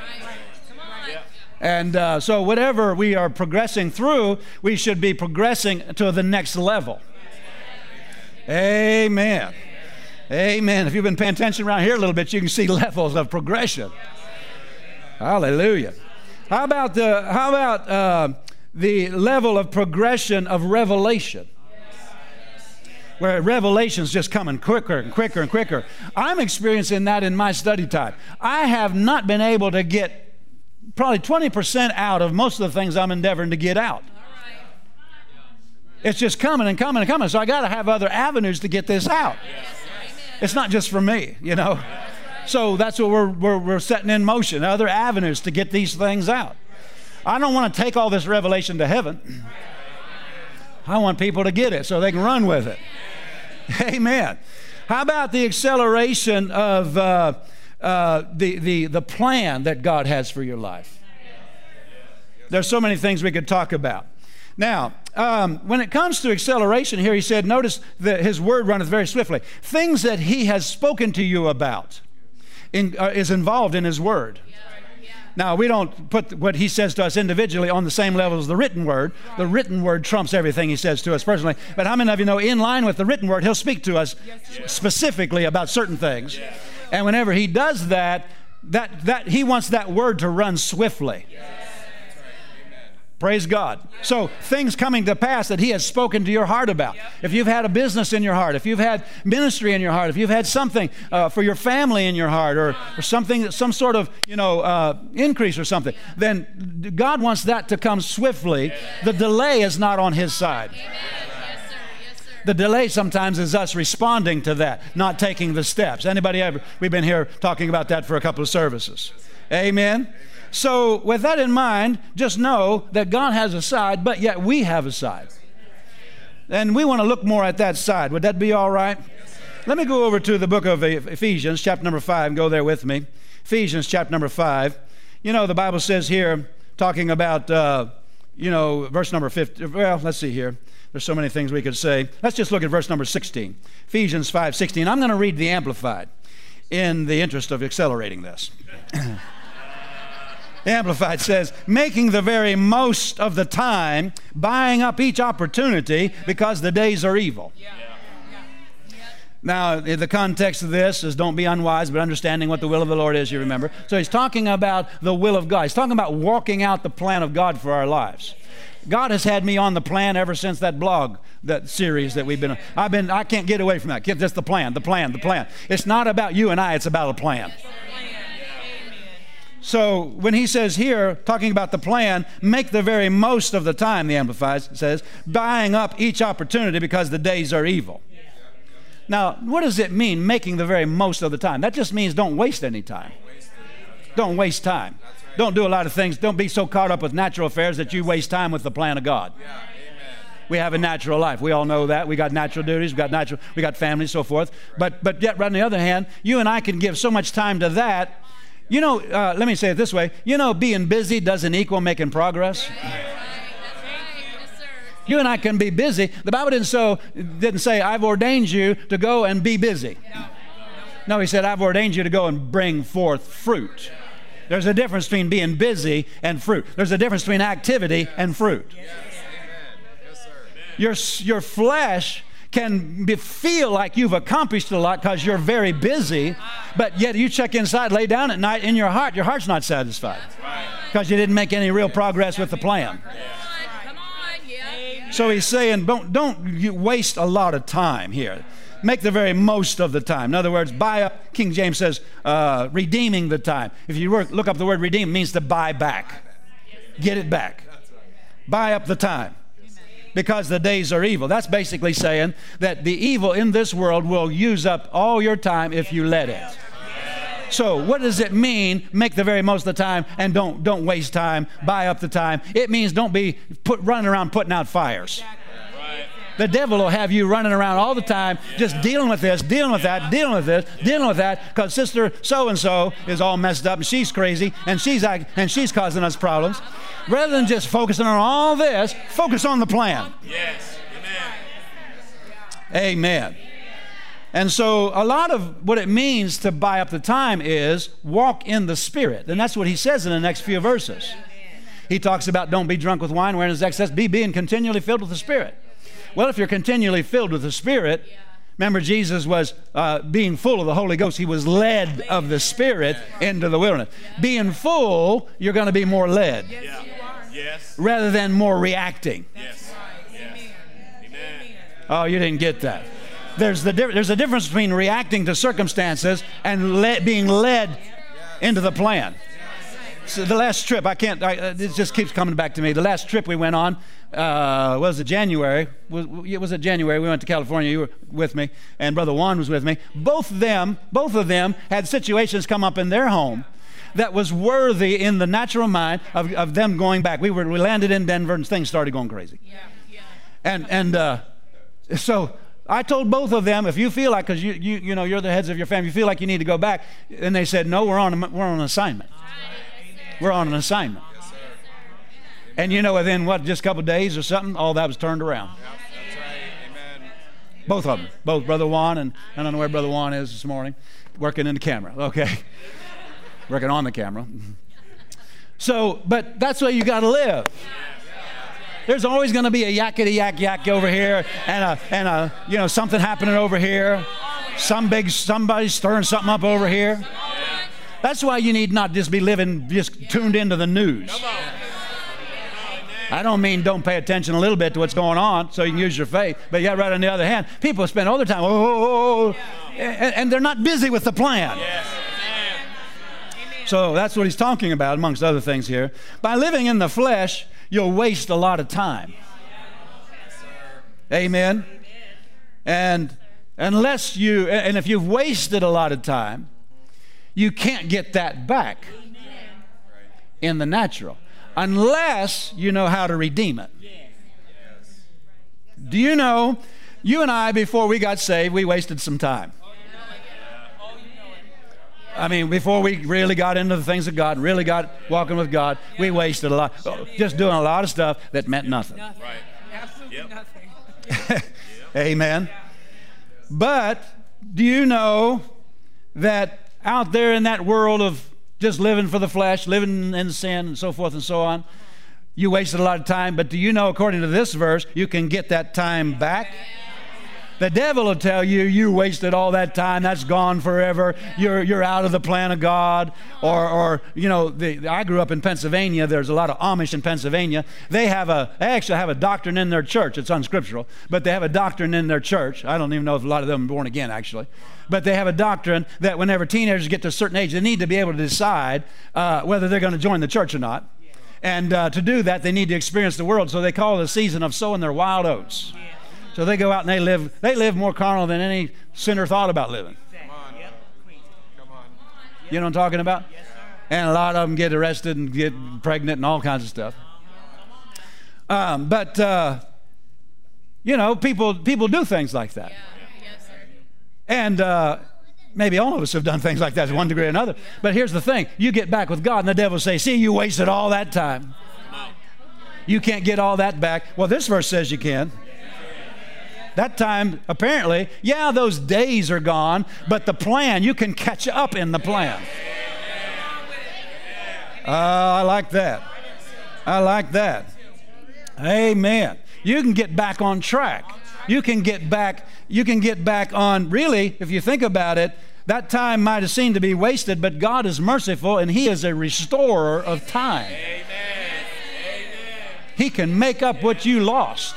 And uh, so whatever we are progressing through, we should be progressing to the next level. Amen. Amen. If you've been paying attention around here a little bit, you can see levels of progression. Hallelujah. How about the, how about uh, the level of progression of revelation? Where revelation's just coming quicker and quicker and quicker. I'm experiencing that in my study time. I have not been able to get probably twenty percent out of most of the things I'm endeavoring to get out. It's just coming and coming and coming. So I got to have other avenues to get this out. It's not just for me, you know. So that's what we're, we're, we're setting in motion, other avenues to get these things out. I don't want to take all this revelation to heaven. I want people to get it so they can run with it. Amen. How about the acceleration of uh, uh, the, the, the plan that God has for your life? There's so many things we could talk about. Now, um, when it comes to acceleration here, he said, notice that his word runneth very swiftly. Things that he has spoken to you about in, uh, is involved in his word. Now, we don't put what he says to us individually on the same level as the written word. The written word trumps everything he says to us personally. But how many of you know, in line with the written word, he'll speak to us specifically about certain things. And whenever he does that, that, that he wants that word to run swiftly. Praise God. So things coming to pass that he has spoken to your heart about. If you've had a business in your heart, if you've had ministry in your heart, if you've had something uh, for your family in your heart, or, or something, some sort of, you know, uh, increase or something, then God wants that to come swiftly. The delay is not on his side. The delay sometimes is us responding to that, not taking the steps. Anybody ever? We've been here talking about that for a couple of services. Amen. So with that in mind, just know that God has a side, but yet we have a side. And we want to look more at that side. Would that be all right? Let me go over to the book of Ephesians, chapter number five, and go there with me. Ephesians, chapter number five. You know, the Bible says here, talking about, uh, you know, verse number fifty. Well, let's see here. There's so many things we could say. Let's just look at verse number sixteen. Ephesians five sixteen. I'm going to read the Amplified in the interest of accelerating this. The Amplified says, making the very most of the time, buying up each opportunity because the days are evil. Yeah. Yeah. Now, the context of this is don't be unwise, but understanding what the will of the Lord is, you remember. So he's talking about the will of God. He's talking about walking out the plan of God for our lives. God has had me on the plan ever since that blog, that series that we've been on. I've been, I can't get away from that. Just the plan, the plan, the plan. It's not about you and I, it's about a plan. So when he says here, talking about the plan, make the very most of the time, the Amplified says, buying up each opportunity because the days are evil. Now, what does it mean, making the very most of the time? That just means don't waste any time. Don't waste time. Don't do a lot of things. Don't be so caught up with natural affairs that you waste time with the plan of God. We have a natural life. We all know that. We got natural duties. We got natural. We got families, so forth. But but yet, on the other hand, you and I can give so much time to that. You know, uh, let me say it this way. You know, being busy doesn't equal making progress. You and I can be busy. The Bible didn't, so, didn't say, I've ordained you to go and be busy. No, he said, I've ordained you to go and bring forth fruit. There's a difference between being busy and fruit. There's a difference between activity and fruit. Your, your flesh can be, feel like you've accomplished a lot because you're very busy, but yet you check inside, lay down at night, in your heart, your heart's not satisfied because you didn't make any real progress with the plan. So he's saying, don't, don't you waste a lot of time here. Make the very most of the time. In other words, buy up, King James says, uh, redeeming the time. If you work, look up the word redeem, it means to buy back. Get it back. Buy up the time. Because the days are evil. That's basically saying that the evil in this world will use up all your time if you let it. So what does it mean, make the very most of the time and don't, don't waste time, buy up the time? It means don't be put, running around putting out fires. The devil will have you running around all the time just dealing with this, dealing with that, dealing with this, dealing with that, because sister so-and-so is all messed up and she's crazy and she's, and she's causing us problems. Rather than just focusing on all this, focus on the plan. Yes. Amen. Amen. And so a lot of what it means to buy up the time is walk in the Spirit. And that's what he says in the next few verses. He talks about don't be drunk with wine wherein is excess, be being continually filled with the Spirit. Well, if you're continually filled with the Spirit, remember Jesus was uh, being full of the Holy Ghost. He was led of the Spirit into the wilderness. Being full, you're going to be more led. Yeah. Yes. Rather than more reacting. Yes. Yes. Amen. Oh, you didn't get that. There's, the, there's a difference between reacting to circumstances and le being led into the plan. So the last trip, I can't, I, it just keeps coming back to me. The last trip we went on, uh, was it January? Was, was it January? We went to California. You were with me, and Brother Juan was with me. Both of them, both of them had situations come up in their home that was worthy in the natural mind of, of them going back. We were we landed in Denver and things started going crazy. Yeah, yeah. And and uh, so I told both of them, if you feel like, because you you you know you're the heads of your family, you feel like you need to go back, and they said no, we're on a, we're on an assignment. We're on an assignment. Yes, sir. And you know, within what, just a couple of days or something, all that was turned around. Yep, that's right. Amen. Both of them, both Brother Juan and I don't know where Brother Juan is this morning, working in the camera. Okay. Working on the camera. So, but that's where you got to live. There's always going to be a yakety yak yak over here, and a and a you know something happening over here. Some big somebody stirring something up over here. That's why you need not just be living just tuned into the news. I don't mean don't pay attention a little bit to what's going on so you can use your faith. But yet, right on the other hand, people spend all their time, oh, oh, oh, and, and they're not busy with the plan. So that's what he's talking about, amongst other things here. By living in the flesh, you'll waste a lot of time. Amen. And unless you, and if you've wasted a lot of time, you can't get that back in the natural, unless you know how to redeem it. Do you know, you and I, before we got saved, we wasted some time. I mean, before we really got into the things of God, really got walking with God, we wasted a lot, just doing a lot of stuff that meant nothing. Right. Absolutely Yep. nothing. Amen. But do you know that out there in that world of just living for the flesh, living in sin, and so forth and so on, you wasted a lot of time, but do you know, according to this verse, you can get that time back? The devil will tell you, you wasted all that time, that's gone forever, you're, you're out of the plan of God. Or, or you know, the, I grew up in Pennsylvania, there's a lot of Amish in Pennsylvania. They have a, they actually have a doctrine in their church, it's unscriptural, but they have a doctrine in their church. I don't even know if a lot of them are born again, actually. But they have a doctrine that whenever teenagers get to a certain age, they need to be able to decide uh, whether they're going to join the church or not. And uh, to do that, they need to experience the world, so they call it a season of sowing their wild oats. So they go out and they live, they live more carnal than any sinner thought about living. Come on. Come on. You know what I'm talking about? And a lot of them get arrested and get pregnant and all kinds of stuff. Um, but, uh, you know, people people do things like that. And uh, maybe all of us have done things like that to one degree or another. But here's the thing. You get back with God and the devil will say, see, you wasted all that time. You can't get all that back. Well, this verse says you can. That time, apparently, yeah, those days are gone, but the plan, you can catch up in the plan. Uh, I like that. I like that. Amen. You can get back on track. You can get back, you can get back on, really, if you think about it, that time might have seemed to be wasted, but God is merciful and He is a restorer of time. He can make up what you lost.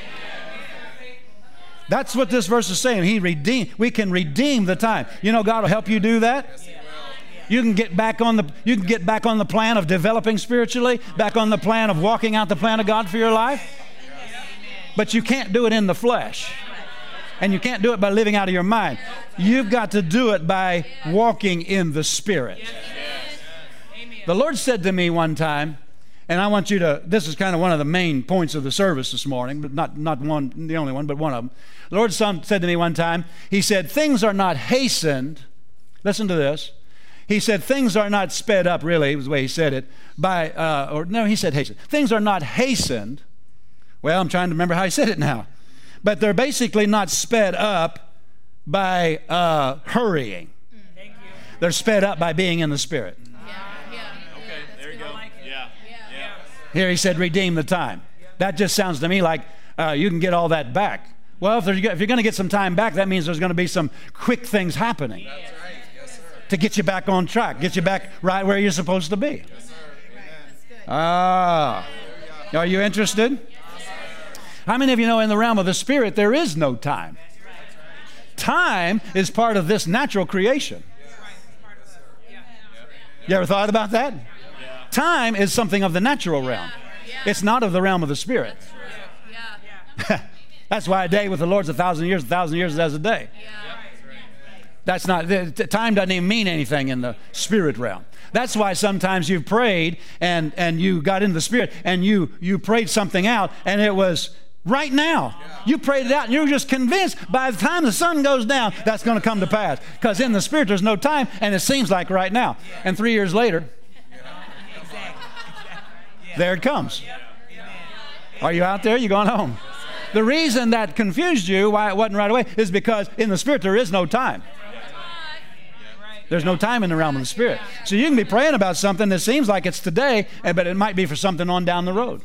That's what this verse is saying. He redeem. We can redeem the time. You know, God will help you do that. You can get back on the. You can get back on the plan of developing spiritually. Back on the plan of walking out the plan of God for your life. But you can't do it in the flesh, and you can't do it by living out of your mind. You've got to do it by walking in the Spirit. The Lord said to me one time, and I want you to, this is kind of one of the main points of the service this morning, but not, not one, the only one, but one of them. The Lord said to me one time, He said, things are not hastened, listen to this, He said, things are not sped up, really, was the way He said it, by, uh, or no, He said hastened. Things are not hastened, well, I'm trying to remember how He said it now, but they're basically not sped up by uh, hurrying. Thank you. They're sped up by being in the Spirit. Here He said, redeem the time. That just sounds to me like uh, you can get all that back. Well, if, if you're going to get some time back, that means there's going to be some quick things happening. That's right. Yes, sir. To get you back on track, get you back right where you're supposed to be. Yes, sir. Ah, are you interested? How many of you know in the realm of the Spirit there is no time? Time is part of this natural creation. You ever thought about that? Time is something of the natural realm. It's not of the realm of the Spirit. That's why a day with the Lord's a thousand years, a thousand years is as a day. That's not, time doesn't even mean anything in the Spirit realm. That's why sometimes you've prayed and, and you got into the Spirit and you, you prayed something out and it was right now. You prayed it out and you were just convinced by the time the sun goes down, that's going to come to pass. Because in the Spirit there's no time and it seems like right now. And three years later, there it comes. Are you out there? You going home? The reason that confused you, why it wasn't right away, is because in the Spirit there is no time. There's no time in the realm of the Spirit. So you can be praying about something that seems like it's today, but it might be for something on down the road.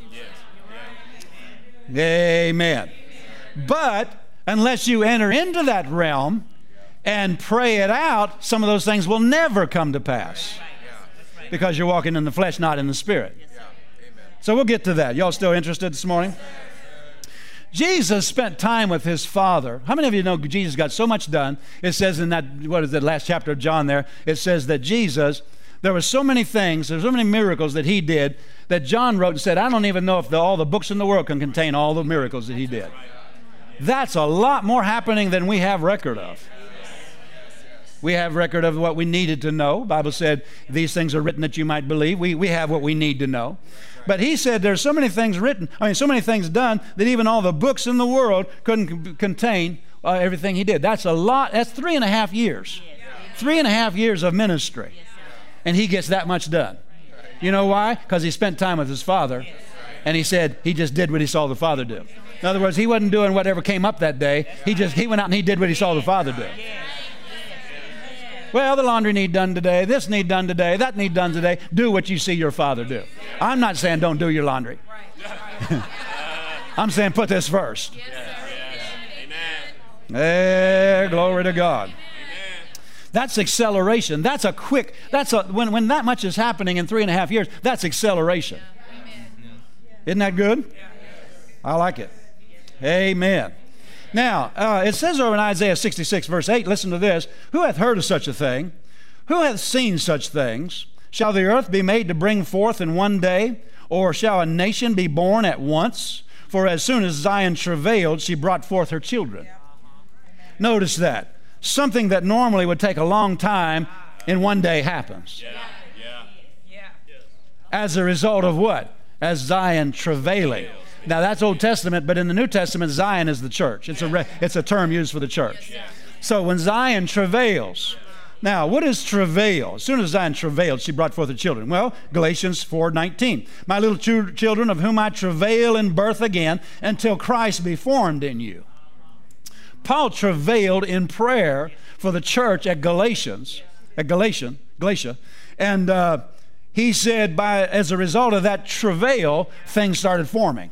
Amen. But unless you enter into that realm and pray it out, some of those things will never come to pass. Because you're walking in the flesh, not in the Spirit. So we'll get to that. Y'all still interested this morning? Jesus spent time with his Father. How many of you know Jesus got so much done? It says in that, what is the last chapter of John there, it says that Jesus, there were so many things, there were so many miracles that he did that John wrote and said, I don't even know if the, all the books in the world can contain all the miracles that he did. That's a lot more happening than we have record of. We have record of what we needed to know. The Bible said these things are written that you might believe. We, we have what we need to know. But he said there's so many things written, I mean, so many things done that even all the books in the world couldn't c- contain uh, everything he did. That's a lot. That's three and a half years. Three and a half years of ministry. And he gets that much done. You know why? Because he spent time with his Father. And he said he just did what he saw the Father do. In other words, he wasn't doing whatever came up that day. He just, he went out and he did what he saw the Father do. Well, the laundry need done today, this need done today, that need done today. Do what you see your Father do. I'm not saying don't do your laundry. I'm saying put this first. Hey, glory to God. That's acceleration. That's a quick, that's a, when, when that much is happening in three and a half years, that's acceleration. Isn't that good? I like it. Amen. Now, uh, it says over in Isaiah sixty-six, verse eight, listen to this. Who hath heard of such a thing? Who hath seen such things? Shall the earth be made to bring forth in one day? Or shall a nation be born at once? For as soon as Zion travailed, she brought forth her children. Notice that. Something that normally would take a long time in one day happens. Yeah. Yeah. As a result of what? As Zion travailing. Now that's Old Testament, but in the New Testament, Zion is the church. It's a re, it's a term used for the church. So when Zion travails, now what is travail? As soon as Zion travailed, she brought forth her children. Well, Galatians four nineteen. My little ch- children, of whom I travail in birth again, until Christ be formed in you. Paul travailed in prayer for the church at Galatians, at Galatian, Galatia, and uh, he said, by as a result of that travail, things started forming.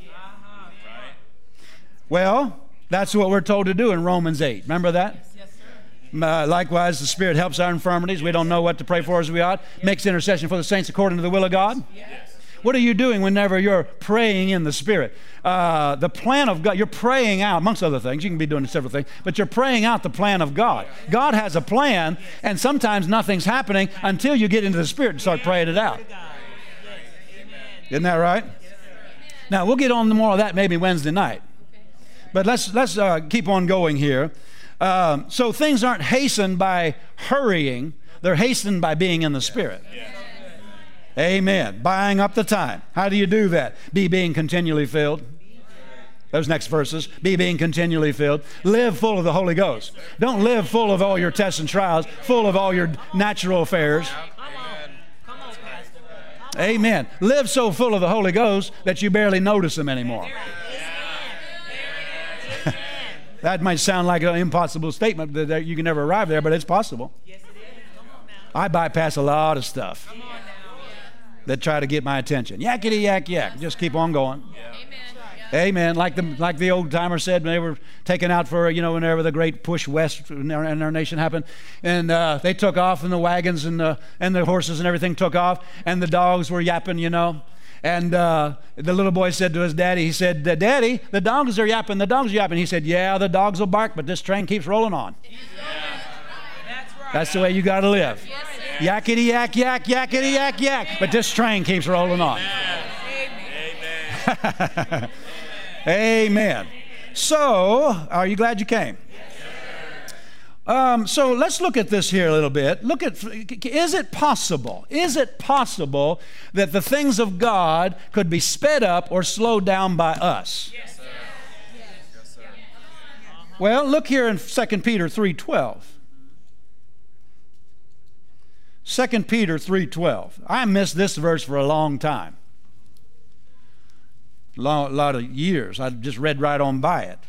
Well, that's what we're told to do in Romans eight. Remember that? Yes, sir. Uh, likewise, the Spirit helps our infirmities. We don't know what to pray for as we ought. Makes intercession for the saints according to the will of God. Yes. What are you doing whenever you're praying in the Spirit? Uh, the plan of God, you're praying out, amongst other things. You can be doing several things, but you're praying out the plan of God. God has a plan, and sometimes nothing's happening until you get into the Spirit and start praying it out. Isn't that right? Now, we'll get on to more of that maybe Wednesday night. But let's, let's uh, keep on going here. Um, so things aren't hastened by hurrying. They're hastened by being in the Spirit. Amen. Buying up the time. How do you do that? Be being continually filled. Those next verses. Be being continually filled. Live full of the Holy Ghost. Don't live full of all your tests and trials, full of all your natural affairs. Amen. Live so full of the Holy Ghost that you barely notice them anymore. That might sound like an impossible statement that you can never arrive there, but it's possible. I bypass a lot of stuff that try to get my attention. Yakety yak yak. Just keep on going. Amen. Like the like the old timer said when they were taken out for, you know, whenever the great push west in our, in our nation happened, and uh, they took off, and the wagons and the and the horses and everything took off, and the dogs were yapping, you know. And uh, the little boy said to his daddy, he said, Daddy, the dogs are yapping, the dogs are yapping. He said, yeah, the dogs will bark, but this train keeps rolling on. Yeah. That's right. That's the way you got to live. Yes, Yakety yak yak, yakety yak yak, but this train keeps rolling on. Amen. Amen. So, are you glad you came? Um, so let's look at this here a little bit. Look at, is it possible, is it possible that the things of God could be sped up or slowed down by us? Yes, sir. Yes, sir. Well, look here in Second Peter three twelve. Second Peter three twelve. I missed this verse for a long time. A lot, lot of years. I just read right on by it.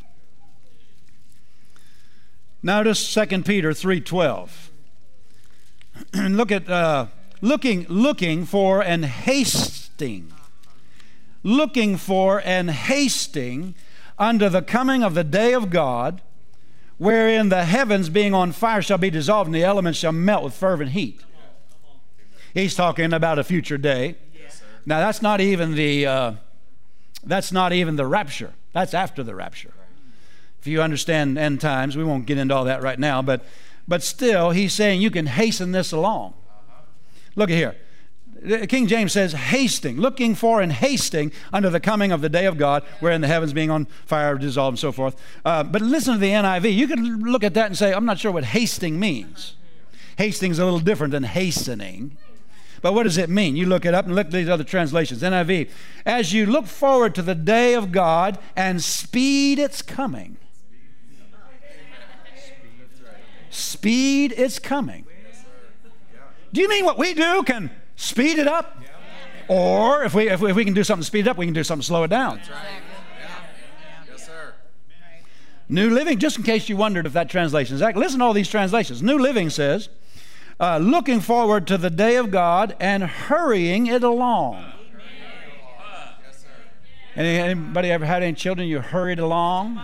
Notice Second Peter three twelve. And look at uh, looking looking for and hasting. Looking for and hasting unto the coming of the day of God, wherein the heavens being on fire shall be dissolved, and the elements shall melt with fervent heat. He's talking about a future day. Now, that's not even the, uh, that's not even the rapture. That's after the rapture. If you understand end times, we won't get into all that right now, but, but still, he's saying you can hasten this along. Look at here. King James says, hasting, looking for and hasting unto the coming of the day of God, wherein the heavens being on fire dissolved and so forth. Uh, but listen to the N I V. You could look at that and say, I'm not sure what hasting means. Hasting is a little different than hastening. But what does it mean? You look it up and look at these other translations. N I V, as you look forward to the day of God and speed its coming. Speed its coming. Do you mean what we do can speed it up? Or if we, if we, if we can do something to speed it up, we can do something to slow it down. That's right. Yeah. Yes, sir. New Living, just in case you wondered if that translation is accurate, listen to all these translations. New Living says, uh, looking forward to the day of God and hurrying it along. Yes, sir. Any, anybody ever had any children you hurried along?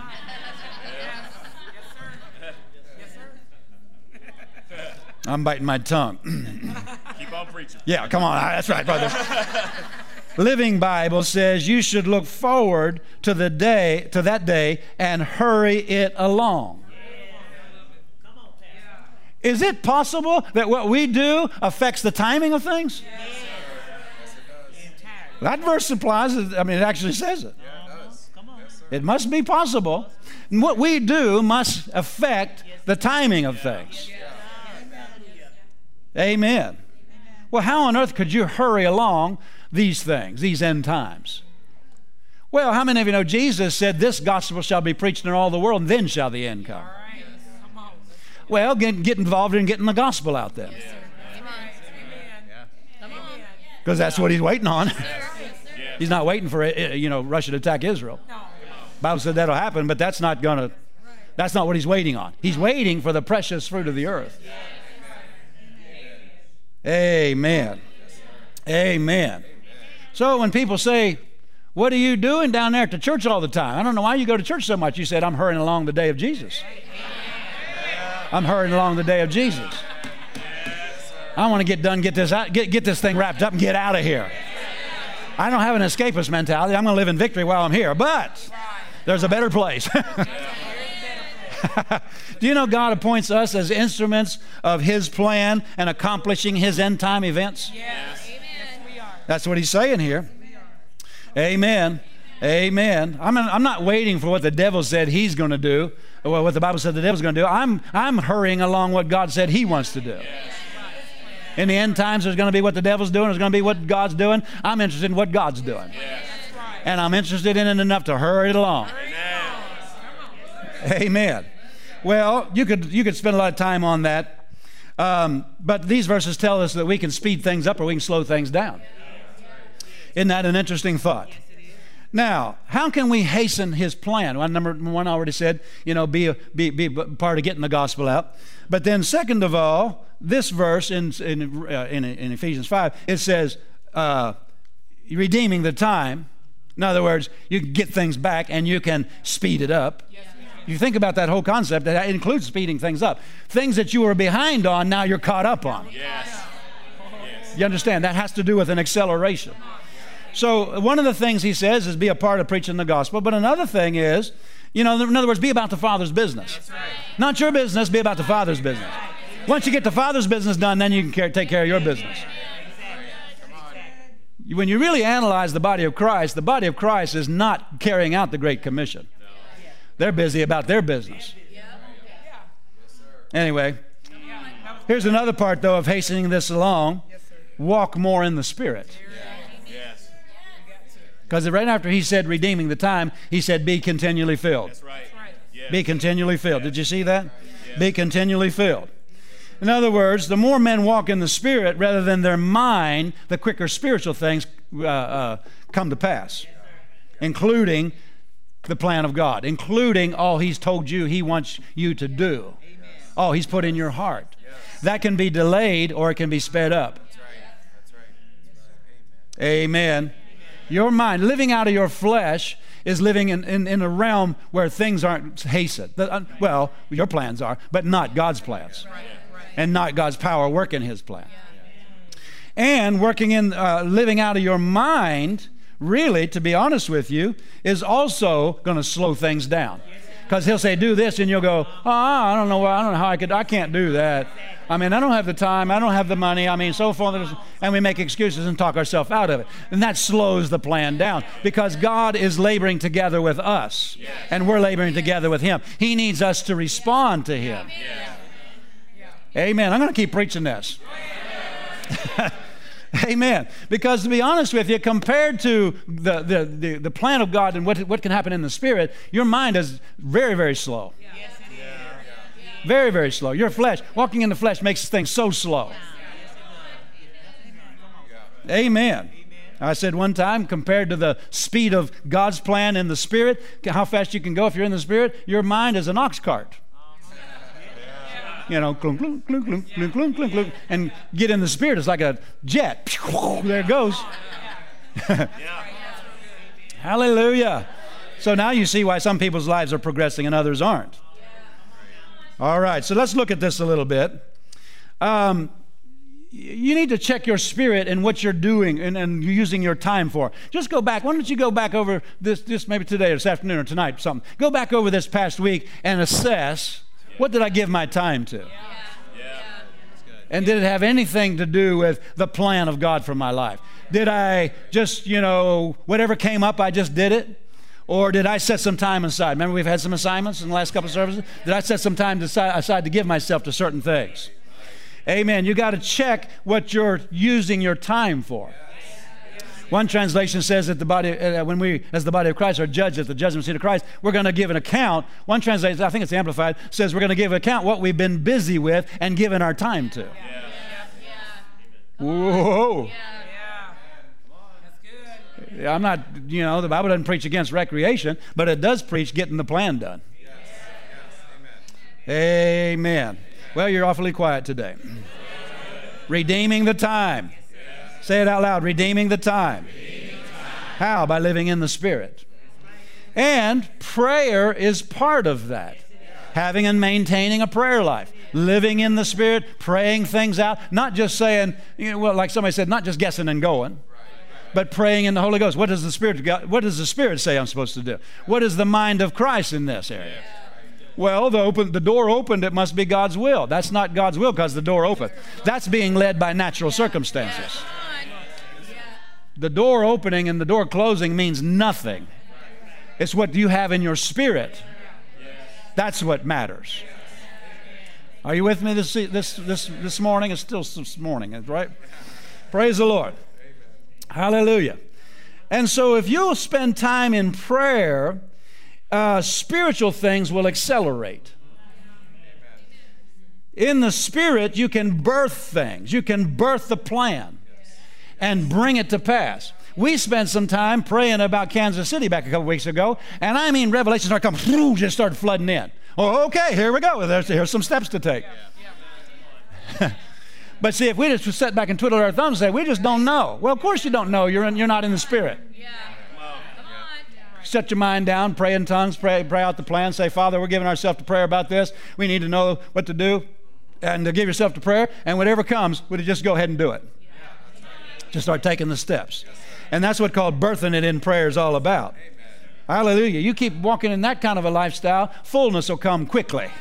I'm biting my tongue. Keep on preaching. Yeah, come on. That's right, brother. Living Bible says you should look forward to the day, to that day, and hurry it along. Is it possible that what we do affects the timing of things? Yes, it does. That verse implies, I mean, it actually says it. Yeah, it does. Yes, sir. It must be possible. And what we do must affect the timing of things. Amen. Well, how on earth could you hurry along these things, these end times? Well, how many of you know Jesus said, this gospel shall be preached in all the world, and then shall the end come? Well, get, get involved in getting the gospel out there. Because that's what he's waiting on. He's not waiting for, you know, Russia to attack Israel. The Bible said that'll happen, but that's not going to, that's not what he's waiting on. He's waiting for the precious fruit of the earth. Amen. Amen. So when people say, what are you doing down there at the church all the time? I don't know why you go to church so much. You said, I'm hurrying along the day of Jesus. I'm hurrying along the day of Jesus. I want to get done, get this out, get, get this thing wrapped up and get out of here. I don't have an escapist mentality. I'm going to live in victory while I'm here, but there's a better place. Do you know God appoints us as instruments of His plan and accomplishing His end time events? Yes. Amen. We are. That's what He's saying here. Amen. Amen. I'm, I'm not waiting for what the devil said he's going to do, or what the Bible said the devil's going to do. I'm, I'm hurrying along what God said He wants to do. In the end times, there's going to be what the devil's doing. There's going to be what God's doing. I'm interested in what God's doing. And I'm interested in it enough to hurry it along. Amen. Well, you could you could spend a lot of time on that, um, but these verses tell us that we can speed things up or we can slow things down. Isn't that an interesting thought? Now, how can we hasten His plan? Well, number one, I already said, you know, be a, be be part of getting the gospel out. But then, second of all, this verse in in uh, in, in Ephesians five, it says, uh, redeeming the time. In other words, you can get things back and you can speed it up. You think about that whole concept, that includes speeding things up. Things that you were behind on, now you're caught up on. Yes. You understand? That has to do with an acceleration. So one of the things he says is be a part of preaching the gospel. But another thing is, you know, in other words, be about the Father's business. Not your business, be about the Father's business. Once you get the Father's business done, then you can care, take care of your business. When you really analyze the body of Christ, the body of Christ is not carrying out the Great Commission. They're busy about their business. Anyway, here's another part, though, of hastening this along. Walk more in the Spirit. Because right after he said redeeming the time, he said be continually filled. That's right. Yes. Be continually filled. Did you see that? Yes. Be continually filled. In other words, the more men walk in the Spirit rather than their mind, the quicker spiritual things uh, uh, come to pass, including the plan of God, including all He's told you He wants you to do, all He's put in your heart. That can be delayed or it can be sped up. That's right. That's right. Amen. Your mind, living out of your flesh, is living in, in, in a realm where things aren't hastened. Well, your plans are, but not God's plans. And not God's power working His plan. And working in, uh, living out of your mind, really, to be honest with you, is also going to slow things down. Because he'll say, do this, and you'll go, oh, I don't know, I don't know how I could, I can't do that. I mean, I don't have the time, I don't have the money, I mean, so forth, and we make excuses and talk ourselves out of it. And that slows the plan down, because God is laboring together with us, and we're laboring together with him. He needs us to respond to him. Amen. I'm going to keep preaching this. Amen. Because to be honest with you, compared to the, the, the, the plan of God and what, what can happen in the Spirit, your mind is very, very slow. Yes, it is. Very, very slow. Your flesh, walking in the flesh makes things so slow. Amen. I said one time, compared to the speed of God's plan in the Spirit, how fast you can go if you're in the Spirit, your mind is an ox cart. You know, clunk, clunk, clunk, clunk, clunk, clunk, clunk, clunk, and get in the Spirit. It's like a jet. There it goes. Hallelujah. So now you see why some people's lives are progressing and others aren't. All right, so let's look at this a little bit. Um, you need to check your spirit and what you're doing and, and using your time for. Just go back. Why don't you go back over this, this maybe today or this afternoon or tonight or something. Go back over this past week and assess, what did I give my time to? And did it have anything to do with the plan of God for my life? Did I just, you know, whatever came up, I just did it? Or did I set some time aside? Remember, we've had some assignments in the last couple of services? Did I set some time aside to give myself to certain things? Amen. You got to check what you're using your time for. One translation says that the body, uh, when we, as the body of Christ, are judged at the judgment seat of Christ, we're going to give an account. One translation, I think it's Amplified, says we're going to give an account what we've been busy with and given our time to. Yeah. Yeah. Whoa. Yeah. That's good. I'm not, you know, the Bible doesn't preach against recreation, but it does preach getting the plan done. Yes. Yes. Amen. Well, you're awfully quiet today. Redeeming the time. Say it out loud. Redeeming the time. Redeeming the time. How? By living in the Spirit. And prayer is part of that. Having and maintaining a prayer life. Living in the Spirit, praying things out. Not just saying, you know, well, like somebody said, not just guessing and going, but praying in the Holy Ghost. What does the Spirit, what does the Spirit say I'm supposed to do? What is the mind of Christ in this area? Well, the, open, the door opened, it must be God's will. That's not God's will because the door opened. That's being led by natural circumstances. The door opening and the door closing means nothing. It's what you have in your spirit. That's what matters. Are you with me this this this this morning? It's still this morning, right? Praise the Lord. Hallelujah. And so if you'll spend time in prayer, uh, spiritual things will accelerate. In the Spirit, you can birth things. You can birth the plan and bring it to pass. We spent some time praying about Kansas City back a couple weeks ago, and I mean revelations started coming through, just started flooding in. Oh, okay, here we go. There's, here's some steps to take. But see, if we just sat back and twiddled our thumbs and say, we just don't know. Well, of course you don't know. You're, in, you're not in the Spirit. Yeah. Come on. Set your mind down, pray in tongues, pray, pray out the plan. Say, Father, we're giving ourselves to prayer about this. We need to know what to do and to give yourself to prayer. And whatever comes, would you just go ahead and do it? Just start taking the steps. And that's what called birthing it in prayer is all about. Amen. Hallelujah. You keep walking in that kind of a lifestyle, fullness will come quickly.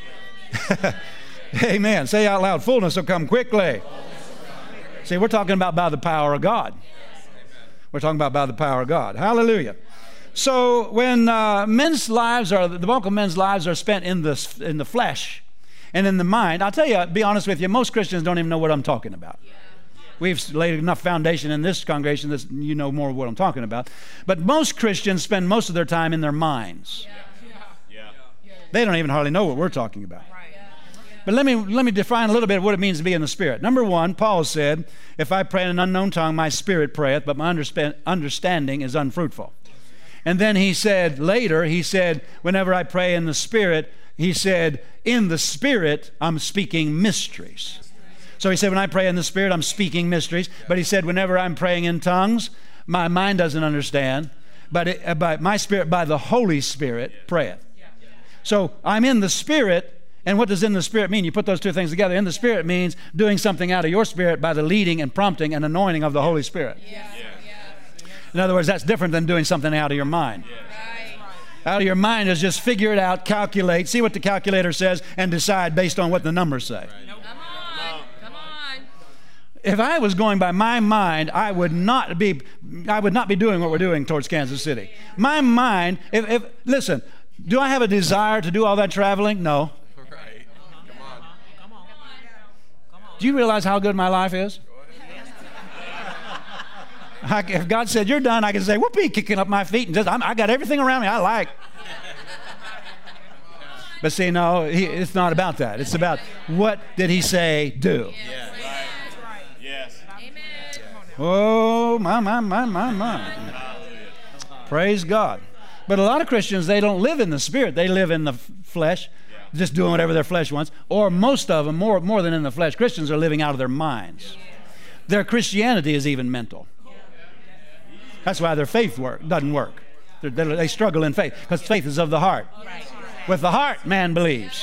Amen. Say out loud, fullness will come quickly. See, we're talking about by the power of God. We're talking about by the power of God. Hallelujah. So when uh, men's lives are, the bulk of men's lives are spent in the, in the flesh and in the mind, I'll tell you, be honest with you, most Christians don't even know what I'm talking about. We've laid enough foundation in this congregation that you know more of what I'm talking about. But most Christians spend most of their time in their minds. Yeah. They don't even hardly know what we're talking about. But let me let me define a little bit of what it means to be in the Spirit. Number one, Paul said, if I pray in an unknown tongue, my spirit prayeth, but my understanding is unfruitful. And then he said later, he said, whenever I pray in the Spirit, he said, in the Spirit, I'm speaking mysteries. So he said, when I pray in the Spirit, I'm speaking mysteries. But he said, whenever I'm praying in tongues, my mind doesn't understand. But it, by my spirit, by the Holy Spirit, prayeth. So I'm in the Spirit, And what does in the Spirit mean? You put those two things together. In the Spirit means doing something out of your spirit by the leading and prompting and anointing of the Holy Spirit. Yeah. Yeah. In other words, that's different than doing something out of your mind. Right. Out of your mind is just figure it out, calculate, see what the calculator says, and decide based on what the numbers say. Come on. Come on. If I was going by my mind, I would not be I would not be doing what we're doing towards Kansas City. My mind, if, if listen, do I have a desire to do all that traveling? No. Right. Come on. Come on. Come on. Do you realize how good my life is? I, if God said, you're done, I can say, whoopee, kicking up my feet, and just, I'm, I got everything around me I like. But see, no, he, it's not about that. It's about what did he say, do. Yes. Right. Yes. Amen. Oh, my, my, my, my, my. Praise God. But a lot of Christians, they don't live in the Spirit. They live in the f- flesh, just doing whatever their flesh wants. Or most of them, more, more than in the flesh, Christians are living out of their minds. Their Christianity is even mental. That's why their faith work doesn't work. They're, they're, they struggle in faith, because faith is of the heart. With the heart, man believes.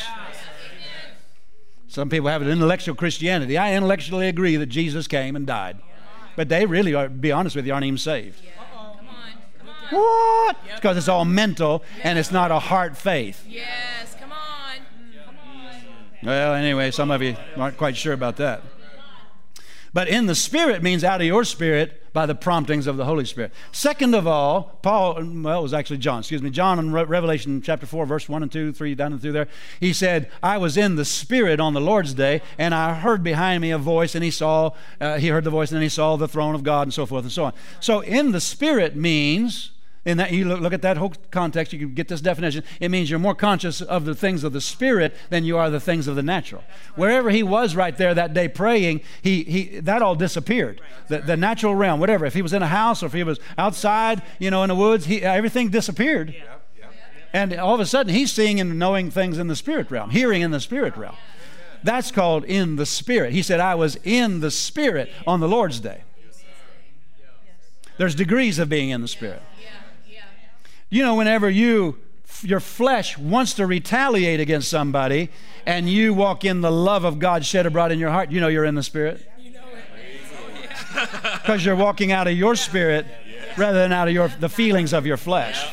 Some people have an intellectual Christianity. I intellectually agree that Jesus came and died. But they really, are, to be honest with you, aren't even saved. What? Because it's all mental and it's not a heart faith. Yes. Come on. Come on. Well, anyway, some of you aren't quite sure about that. But in the Spirit means out of your spirit by the promptings of the Holy Spirit. Second of all, Paul, well, it was actually John, excuse me, John in Re- Revelation chapter four, verse one and two, three, down and through there, he said, I was in the Spirit on the Lord's day, and I heard behind me a voice, and he saw, uh, he heard the voice, and then he saw the throne of God, and so forth and so on. So in the Spirit means, in that, you look, look at that whole context, you can get this definition. It means you're more conscious of the things of the Spirit than you are the things of the natural. Wherever he was right there that day praying, he, he that all disappeared. The, the natural realm, whatever. If he was in a house or if he was outside, you know, in the woods, he, everything disappeared. And all of a sudden, he's seeing and knowing things in the Spirit realm, hearing in the Spirit realm. That's called in the Spirit. He said, I was in the Spirit on the Lord's day. There's degrees of being in the Spirit. You know, whenever you, your flesh wants to retaliate against somebody and you walk in the love of God shed abroad in your heart, you know you're in the Spirit. Because you're walking out of your spirit rather than out of your the feelings of your flesh.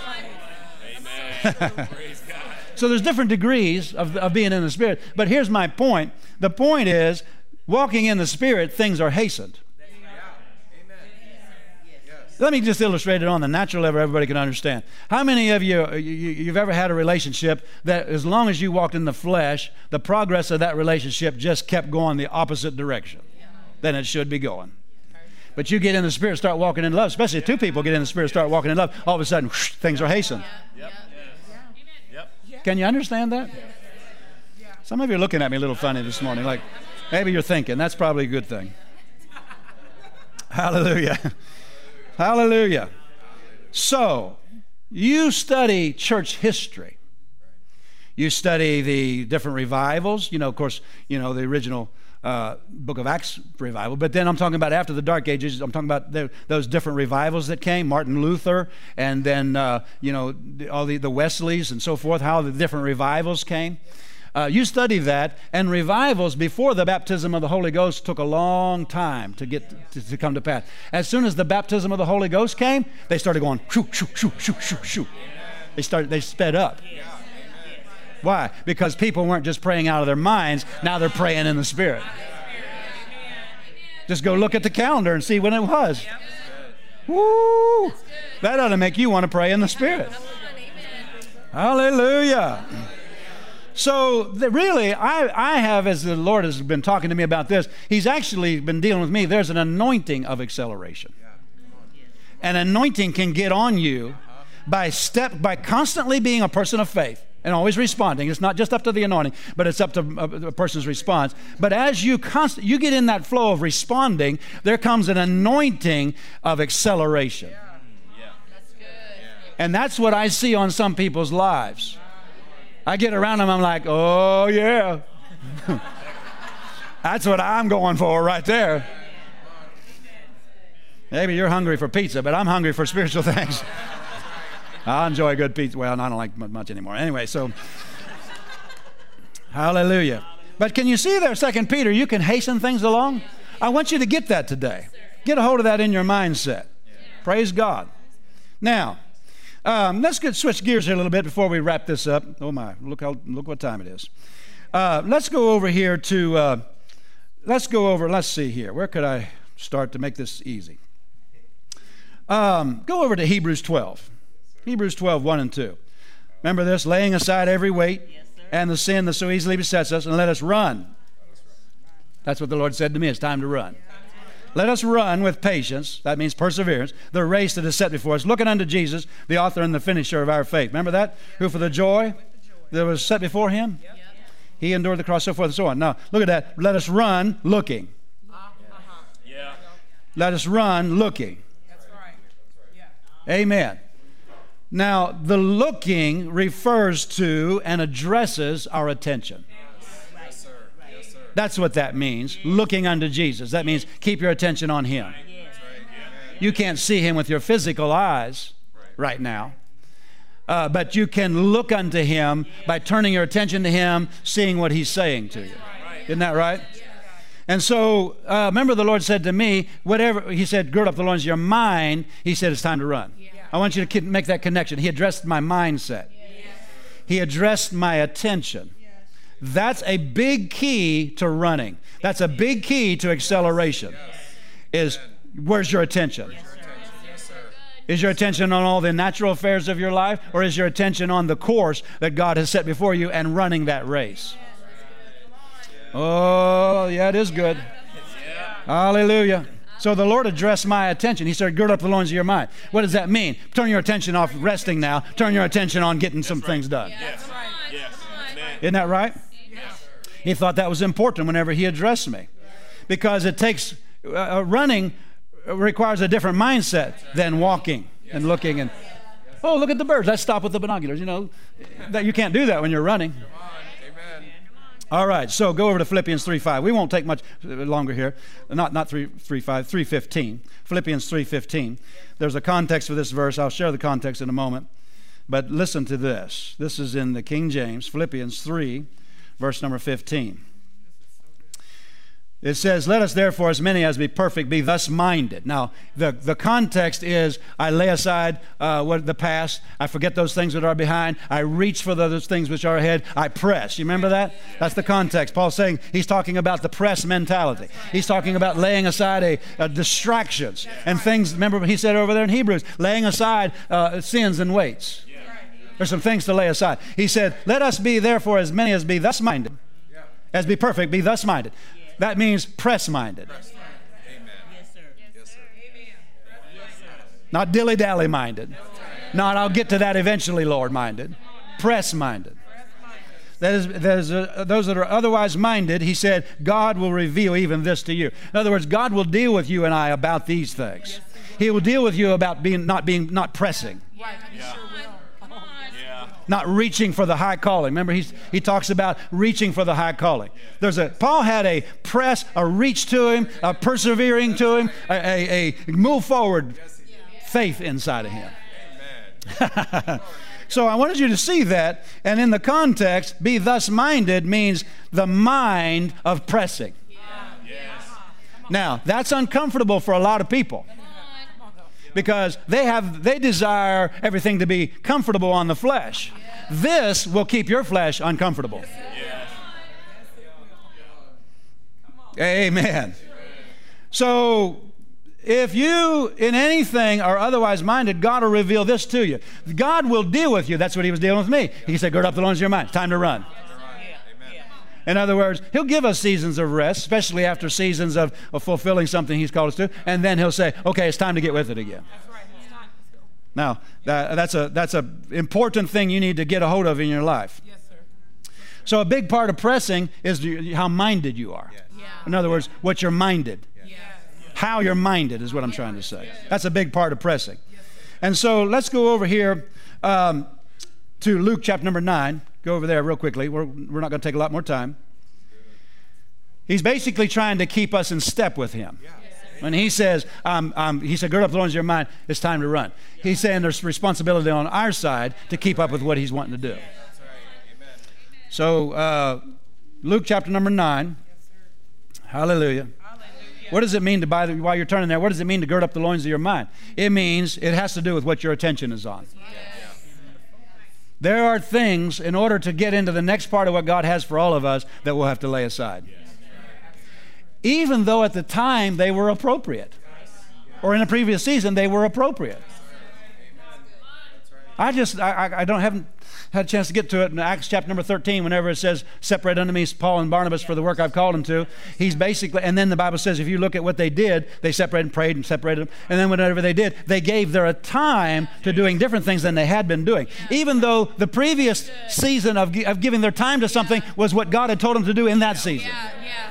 So there's different degrees of, of being in the Spirit. But here's my point. The point is, walking in the Spirit, things are hastened. Let me just illustrate it on the natural level everybody can understand. How many of you, you, you've ever had a relationship that as long as you walked in the flesh, the progress of that relationship just kept going the opposite direction than it should be going? But you get in the Spirit, start walking in love, especially if two people get in the Spirit, start walking in love, all of a sudden, whoosh, things are hastened. Yep. Yep. Can you understand that? Some of you are looking at me a little funny this morning, like maybe you're thinking, that's probably a good thing. Hallelujah. Hallelujah. So, you study church history. You study the different revivals. You know, of course, you know, the original uh, book of Acts revival. But then I'm talking about after the Dark Ages, I'm talking about the, those different revivals that came, Martin Luther, and then, uh, you know, all the, the Wesleys and so forth, how the different revivals came. Uh, you study that, and revivals before the baptism of the Holy Ghost took a long time to get to, to come to pass. As soon as the baptism of the Holy Ghost came, they started going shoo, shoo, shoo, shoo, shoo, shoo. They started, they sped up. Why? Because people weren't just praying out of their minds, now they're praying in the Spirit. Just go look at the calendar and see when it was. Woo! That ought to make you want to pray in the Spirit. Hallelujah. So the, really, I, I have, as the Lord has been talking to me about this, He's actually been dealing with me. There's an anointing of acceleration. An anointing can get on you by step, by constantly being a person of faith and always responding. It's not just up to the anointing, but it's up to a, a person's response. But as you const, you get in that flow of responding, there comes an anointing of acceleration. And that's what I see on some people's lives. I get around them, I'm like, oh, yeah. That's what I'm going for right there. Maybe you're hungry for pizza, but I'm hungry for spiritual things. I enjoy good pizza. Well, I don't like much anymore. Anyway, so, Hallelujah. But can you see there, Second Peter, you can hasten things along? I want you to get that today. Get a hold of that in your mindset. Praise God. Now, um, let's get switch gears here a little bit before we wrap this up. Oh my, look how look what time it is. Uh, let's go over here to, uh, let's go over, let's see here. Where could I start to make this easy? Um, go over to Hebrews twelve. Hebrews twelve, one and two. Remember this, laying aside every weight and the sin that so easily besets us, and let us run. That's what the Lord said to me. It's time to run. Let us run with patience, that means perseverance, the race that is set before us, looking unto Jesus, the author and the finisher of our faith. Remember that? Who for the joy that was set before him, he endured the cross, so forth and so on. Now, look at that. Let us run looking. Yeah. Let us run looking. That's right. Yeah. Amen. Now, the looking refers to and addresses our attention. Yes, sir. Yes, sir. That's what that means, looking unto Jesus. That means keep your attention on him. That's right. Yeah. You can't see him with your physical eyes right now, uh, but you can look unto him by turning your attention to him, seeing what he's saying to you. Isn't that right? And so, uh, remember the Lord said to me, whatever, he said, gird up the loins of your mind. He said, it's time to run. I want you to make that connection. He addressed my mindset. He addressed my attention. That's a big key to running. That's a big key to acceleration. Is where's your attention? Is your attention on all the natural affairs of your life, or is your attention on the course that God has set before you and running that race? Oh, yeah, it is good. Hallelujah. So the Lord addressed my attention. He said, gird up the loins of your mind. What does that mean? Turn your attention off resting now. Turn your attention on getting some things done. Yes. Yes. Amen. Isn't that right? He thought that was important whenever he addressed me. Because it takes, uh, running requires a different mindset than walking and looking and, oh, look at the birds. Let's stop with the binoculars. You know, that you can't do that when you're running. All right, so go over to Philippians three five. We won't take much longer here. Not not three five, three fifteen. Philippians three fifteen. There's a context for this verse. I'll share the context in a moment. But listen to this. This is in the King James, Philippians three, verse number fifteen. It says, let us therefore, as many as be perfect, be thus minded. Now, the, the context is, I lay aside uh, what the past. I forget those things that are behind. I reach for those things which are ahead. I press. You remember that? That's the context. Paul's saying he's talking about the press mentality. He's talking about laying aside a, a distractions and things. Remember he said over there in Hebrews, laying aside uh, sins and weights. There's some things to lay aside. He said, let us be therefore as many as be thus minded, as be perfect, be thus minded. That means press-minded. Amen. Yes, sir. Yes, sir. Not dilly-dally minded. Not I'll get to that eventually, Lord minded. Press-minded. That is, that is uh, those that are otherwise minded, he said, God will reveal even this to you. In other words, God will deal with you and I about these things. He will deal with you about being not being not pressing. Yeah. Not reaching for the high calling. Remember, he's, he talks about reaching for the high calling. There's a Paul had a press, a reach to him, a persevering to him, a, a, a move forward faith inside of him. So I wanted you to see that, and in the context, be thus minded means the mind of pressing. Now, that's uncomfortable for a lot of people, because they have they desire everything to be comfortable on the flesh. This will keep your flesh uncomfortable. Yes. Amen. So if you in anything are otherwise minded, God will reveal this to you. God will deal with you. That's what he was dealing with me. He said, gird up the loins of your mind. It's time to run. In other words, he'll give us seasons of rest, especially after seasons of, of fulfilling something he's called us to, and then he'll say, okay, it's time to get with it again. Now, that, that's a that's a important thing you need to get a hold of in your life. Yes, sir. So a big part of pressing is how minded you are. Yeah. In other words, what you're minded. Yes. How you're minded is what I'm trying to say. That's a big part of pressing. And so let's go over here um, to Luke chapter number nine. Go over there real quickly. We're, we're not going to take a lot more time. He's basically trying to keep us in step with him. When he says, um, um, he said, gird up the loins of your mind, it's time to run. He's saying there's responsibility on our side to keep up with what he's wanting to do. So uh, Luke chapter number nine. Hallelujah. What does it mean to, by the, while you're turning there, what does it mean to gird up the loins of your mind? It means it has to do with what your attention is on. There are things, in order to get into the next part of what God has for all of us, that we'll have to lay aside. Even though at the time they were appropriate. Or in a previous season they were appropriate. I just, I, I don't, haven't had a chance to get to it in Acts chapter number thirteen, whenever it says, separate unto me Paul and Barnabas for the work I've called them to. He's basically, and then the Bible says, if you look at what they did, they separated and prayed and separated them. And then whatever they did, they gave their time to doing different things than they had been doing. Even though the previous season of, of giving their time to something was what God had told them to do in that season. Yeah, yeah.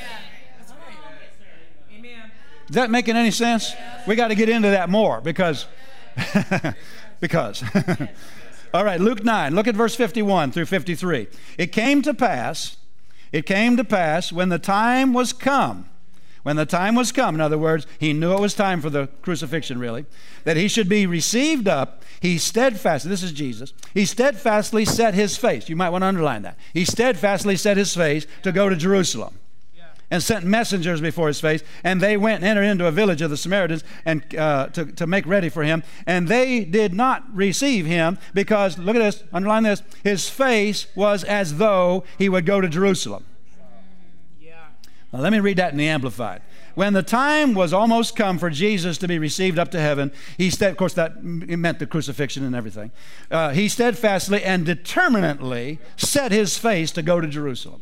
Is that making any sense? We got to get into that more because, because. All right, Luke nine, look at verse fifty-one through fifty-three. It came to pass, it came to pass when the time was come, when the time was come, in other words, he knew it was time for the crucifixion really, that he should be received up, he steadfastly, this is Jesus, he steadfastly set his face, you might want to underline that, he steadfastly set his face to go to Jerusalem. And sent messengers before his face, and they went and entered into a village of the Samaritans and uh, to, to make ready for him. And they did not receive him because, look at this, underline this, his face was as though he would go to Jerusalem. Yeah. Now let me read that in the Amplified. When the time was almost come for Jesus to be received up to heaven, he stead, of course that meant the crucifixion and everything, uh, he steadfastly and determinately set his face to go to Jerusalem.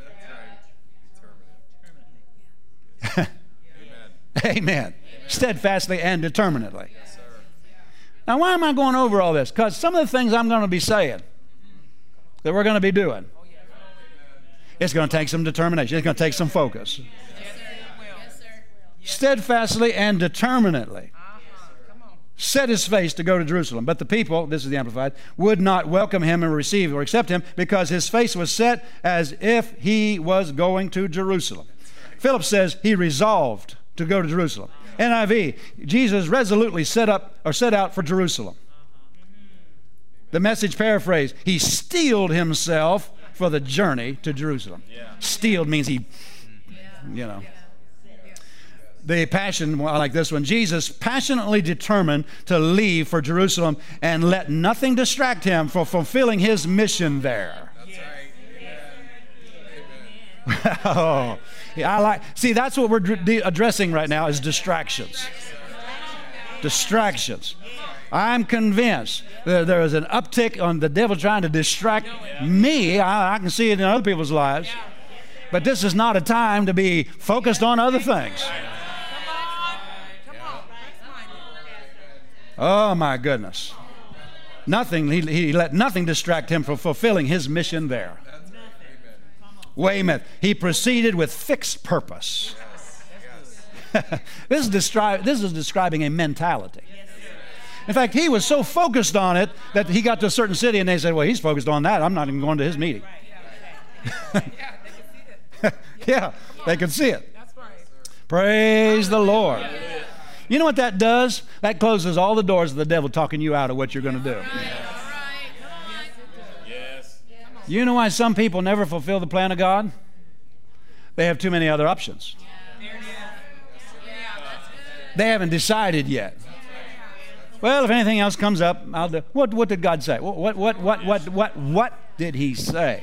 Amen. Amen. Amen. Steadfastly and determinately. Yes, sir. Now, why am I going over all this? Because some of the things I'm going to be saying that we're going to be doing, it's going to take some determination. It's going to take some focus. Yes, sir. Yes, sir. Steadfastly and determinately set his face to go to Jerusalem. But the people, this is the Amplified, would not welcome him and receive or accept him because his face was set as if he was going to Jerusalem. Philip says he resolved to go to Jerusalem. N I V, Jesus resolutely set up or set out for Jerusalem. The Message paraphrase, he steeled himself for the journey to Jerusalem. Yeah. Steeled means he, you know. The Passion, I like this one. Jesus passionately determined to leave for Jerusalem and let nothing distract him from fulfilling his mission there. That's right. Oh, yeah, I like. See, that's what we're d- addressing right now is distractions. Distractions. I'm convinced that there is an uptick on the devil trying to distract me. I, I can see it in other people's lives. But this is not a time to be focused on other things. Oh, my goodness. Nothing, he, he let nothing distract him from fulfilling his mission there. Weymouth, he proceeded with fixed purpose. this, is descri- this is describing a mentality. In fact, he was so focused on it that he got to a certain city and they said, well, he's focused on that. I'm not even going to his meeting. Yeah, they could see it. Praise the Lord. You know what that does? That closes all the doors of the devil talking you out of what you're going to do. You know why some people never fulfill the plan of God? They have too many other options. They haven't decided yet. Well, if anything else comes up, I'll do. What, what did God say? What, what, what, what, what, what, what did he say?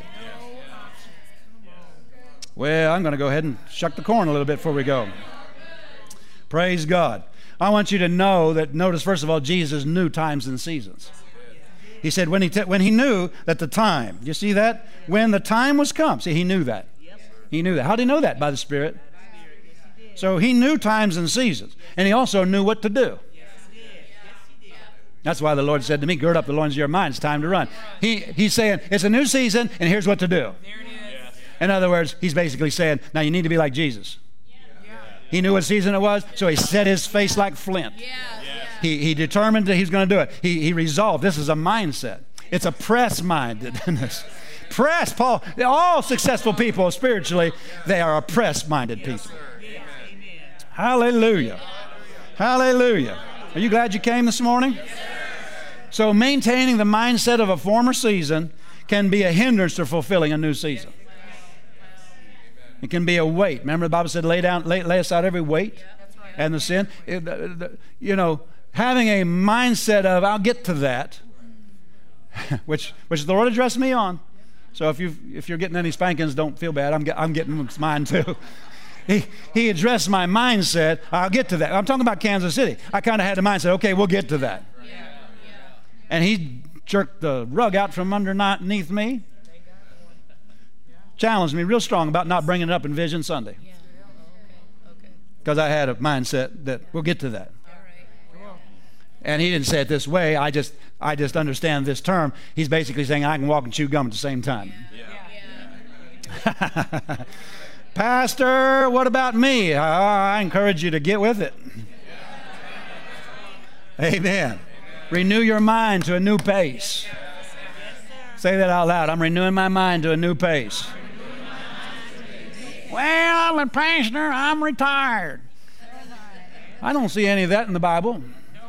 Well, I'm going to go ahead and shuck the corn a little bit before we go. Praise God. I want you to know that, notice first of all, Jesus knew times and seasons. He said when he, t- when he knew that the time, you see that? When the time was come. See, he knew that. He knew that. How did he know that? By the Spirit. So he knew times and seasons. And he also knew what to do. That's why the Lord said to me, gird up the loins of your mind. It's time to run. He, he's saying, it's a new season, and here's what to do. In other words, he's basically saying, now you need to be like Jesus. He knew what season it was, so he set his face like flint. He, he determined that he's going to do it. He, he resolved. This is a mindset. It's a press-mindedness. Press, Paul. All successful people spiritually, they are a press-minded people. Hallelujah. Hallelujah. Are you glad you came this morning? So maintaining the mindset of a former season can be a hindrance to fulfilling a new season. It can be a weight. Remember the Bible said, lay down, lay, lay aside every weight That's right. and the sin. It, the, the, you know, having a mindset of, I'll get to that, which which the Lord addressed me on. So if, you if you're getting any spankings, don't feel bad. I'm, get, I'm getting mine too. He, he addressed my mindset. I'll get to that. I'm talking about Kansas City. I kind of had the mindset, okay, we'll get to that. Yeah. Yeah. And he jerked the rug out from underneath me. Challenged me real strong about not bringing it up in Vision Sunday. Yeah. Okay. Because I had a mindset that we'll get to that. All right. And he didn't say it this way. I just I just understand this term. He's basically saying I can walk and chew gum at the same time. Yeah. Pastor, what about me? I encourage you to get with it. Amen. Renew your mind to a new pace. Say that out loud. I'm renewing my mind to a new pace. Well, Pastor, I'm retired. I don't see any of that in the Bible.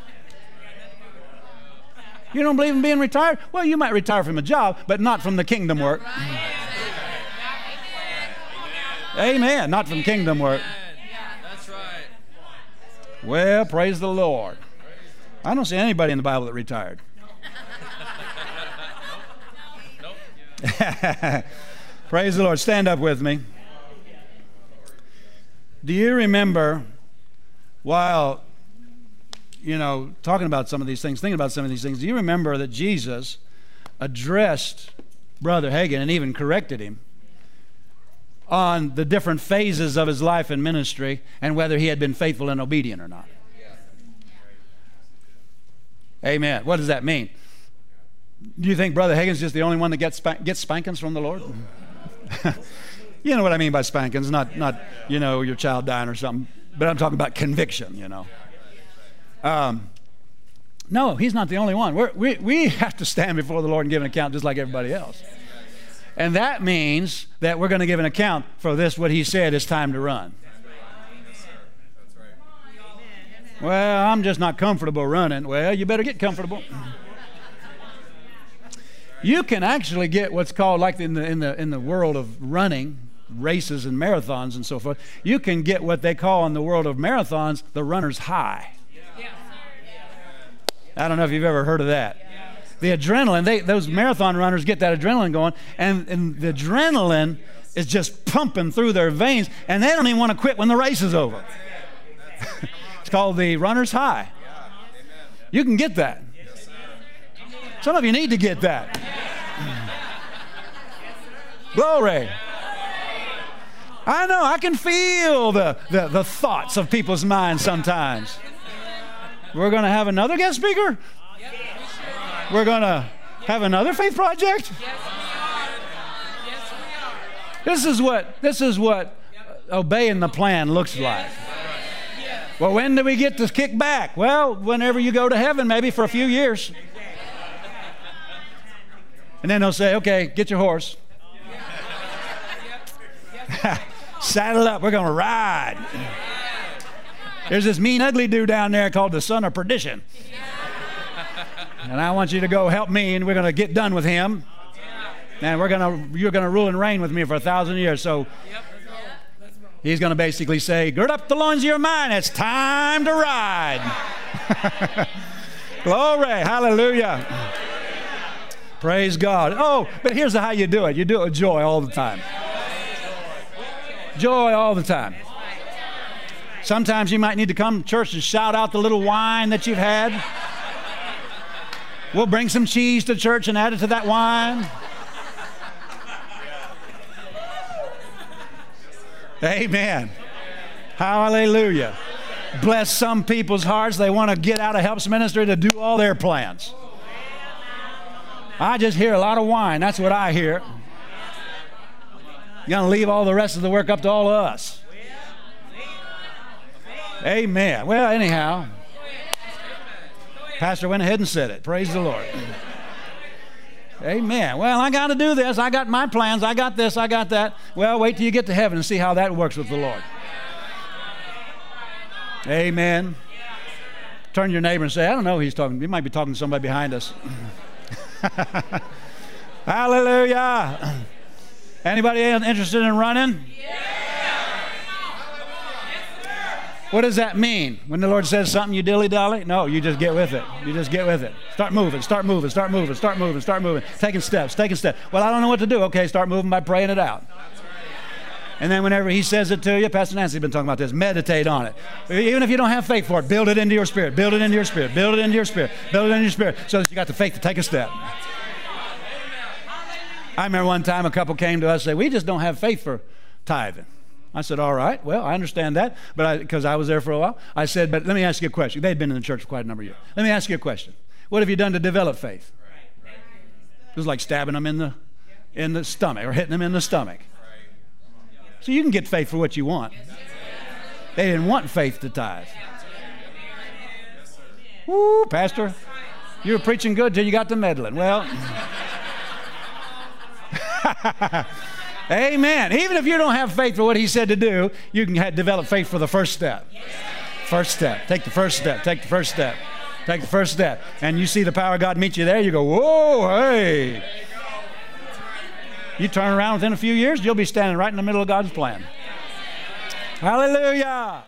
You don't believe in being retired? Well, you might retire from a job, but not from the kingdom work. Amen. Not from kingdom work. That's right. Well, praise the Lord. I don't see anybody in the Bible that retired. Praise the Lord. Stand up with me. Do you remember, while, you know, talking about some of these things, thinking about some of these things, do you remember that Jesus addressed Brother Hagin and even corrected him on the different phases of his life and ministry and whether he had been faithful and obedient or not? Amen. What does that mean? Do you think Brother Hagin's just the only one that gets spank- gets spankings from the Lord? You know what I mean by spankings, not, not, you know, your child dying or something, but I'm talking about conviction, you know. Um, no, he's not the only one. We're, we we have to stand before the Lord and give an account just like everybody else. And that means that we're going to give an account for this, what he said, it's time to run. Well, I'm just not comfortable running. Well, you better get comfortable. You can actually get what's called, like in the in the in the world of running, races and marathons and so forth, you can get what they call in the world of marathons the runner's high. I don't know if you've ever heard of that. The adrenaline, they, those marathon runners get that adrenaline going, and, and the adrenaline is just pumping through their veins, and they don't even want to quit when the race is over. It's called the runner's high. You can get that. Some of you need to get that. Glory. I know, I can feel the, the, the thoughts of people's minds sometimes. We're going to have another guest speaker? We're going to have another faith project? This is what, this is what obeying the plan looks like. Well, when do we get to kick back? Well, whenever you go to heaven, maybe for a few years. And then they'll say, okay, get your horse. Saddle up, we're going to ride. There's this mean, ugly dude down there called the son of perdition. And I want you to go help me, and we're going to get done with him. And we're going to, you're going to rule and reign with me for a thousand years. So he's going to basically say, gird up the loins of your mind. It's time to ride. Glory. Hallelujah. Praise God. Oh, but here's how you do it. You do it with joy all the time. Joy all the time. Sometimes you might need to come to church and shout out the little wine that you've had. We'll bring some cheese to church and add it to that wine. Amen. Hallelujah. Bless some people's hearts. They want to get out of helps ministry to do all their plans. I just hear a lot of wine. That's what I hear. You're going to leave all the rest of the work up to all of us. Amen. Well, anyhow, Pastor went ahead and said it. Praise the Lord. Amen. Well, I got to do this. I got my plans. I got this. I got that. Well, wait till you get to heaven and see how that works with the Lord. Amen. Turn to your neighbor and say, I don't know who he's talking to. He might be talking to somebody behind us. Hallelujah. Anybody interested in running? Yeah. What does that mean? When the Lord says something, you dilly-dally? No, you just get with it. You just get with it. Start moving, start moving, start moving, start moving, start moving. Taking steps, taking steps. Well, I don't know what to do. Okay, start moving by praying it out. And then whenever he says it to you, Pastor Nancy's been talking about this, meditate on it. Even if you don't have faith for it, build it into your spirit, build it into your spirit, build it into your spirit, build it into your spirit, so that you got the faith to take a step. I remember one time a couple came to us and said, we just don't have faith for tithing. I said, all right, well, I understand that, but because I, I was there for a while. I said, but let me ask you a question. They'd been in the church for quite a number of years. Let me ask you a question. What have you done to develop faith? It was like stabbing them in the, in the stomach or hitting them in the stomach. So you can get faith for what you want. They didn't want faith to tithe. Woo, Pastor, you were preaching good till you got to meddling. Well, amen. Even if you don't have faith for what he said to do, you can have, develop faith for the first step. First step. Take the first step. Take the first step. Take the first step. And you see the power of God meet you there, you go, whoa, hey. You turn around within a few years, you'll be standing right in the middle of God's plan. Hallelujah.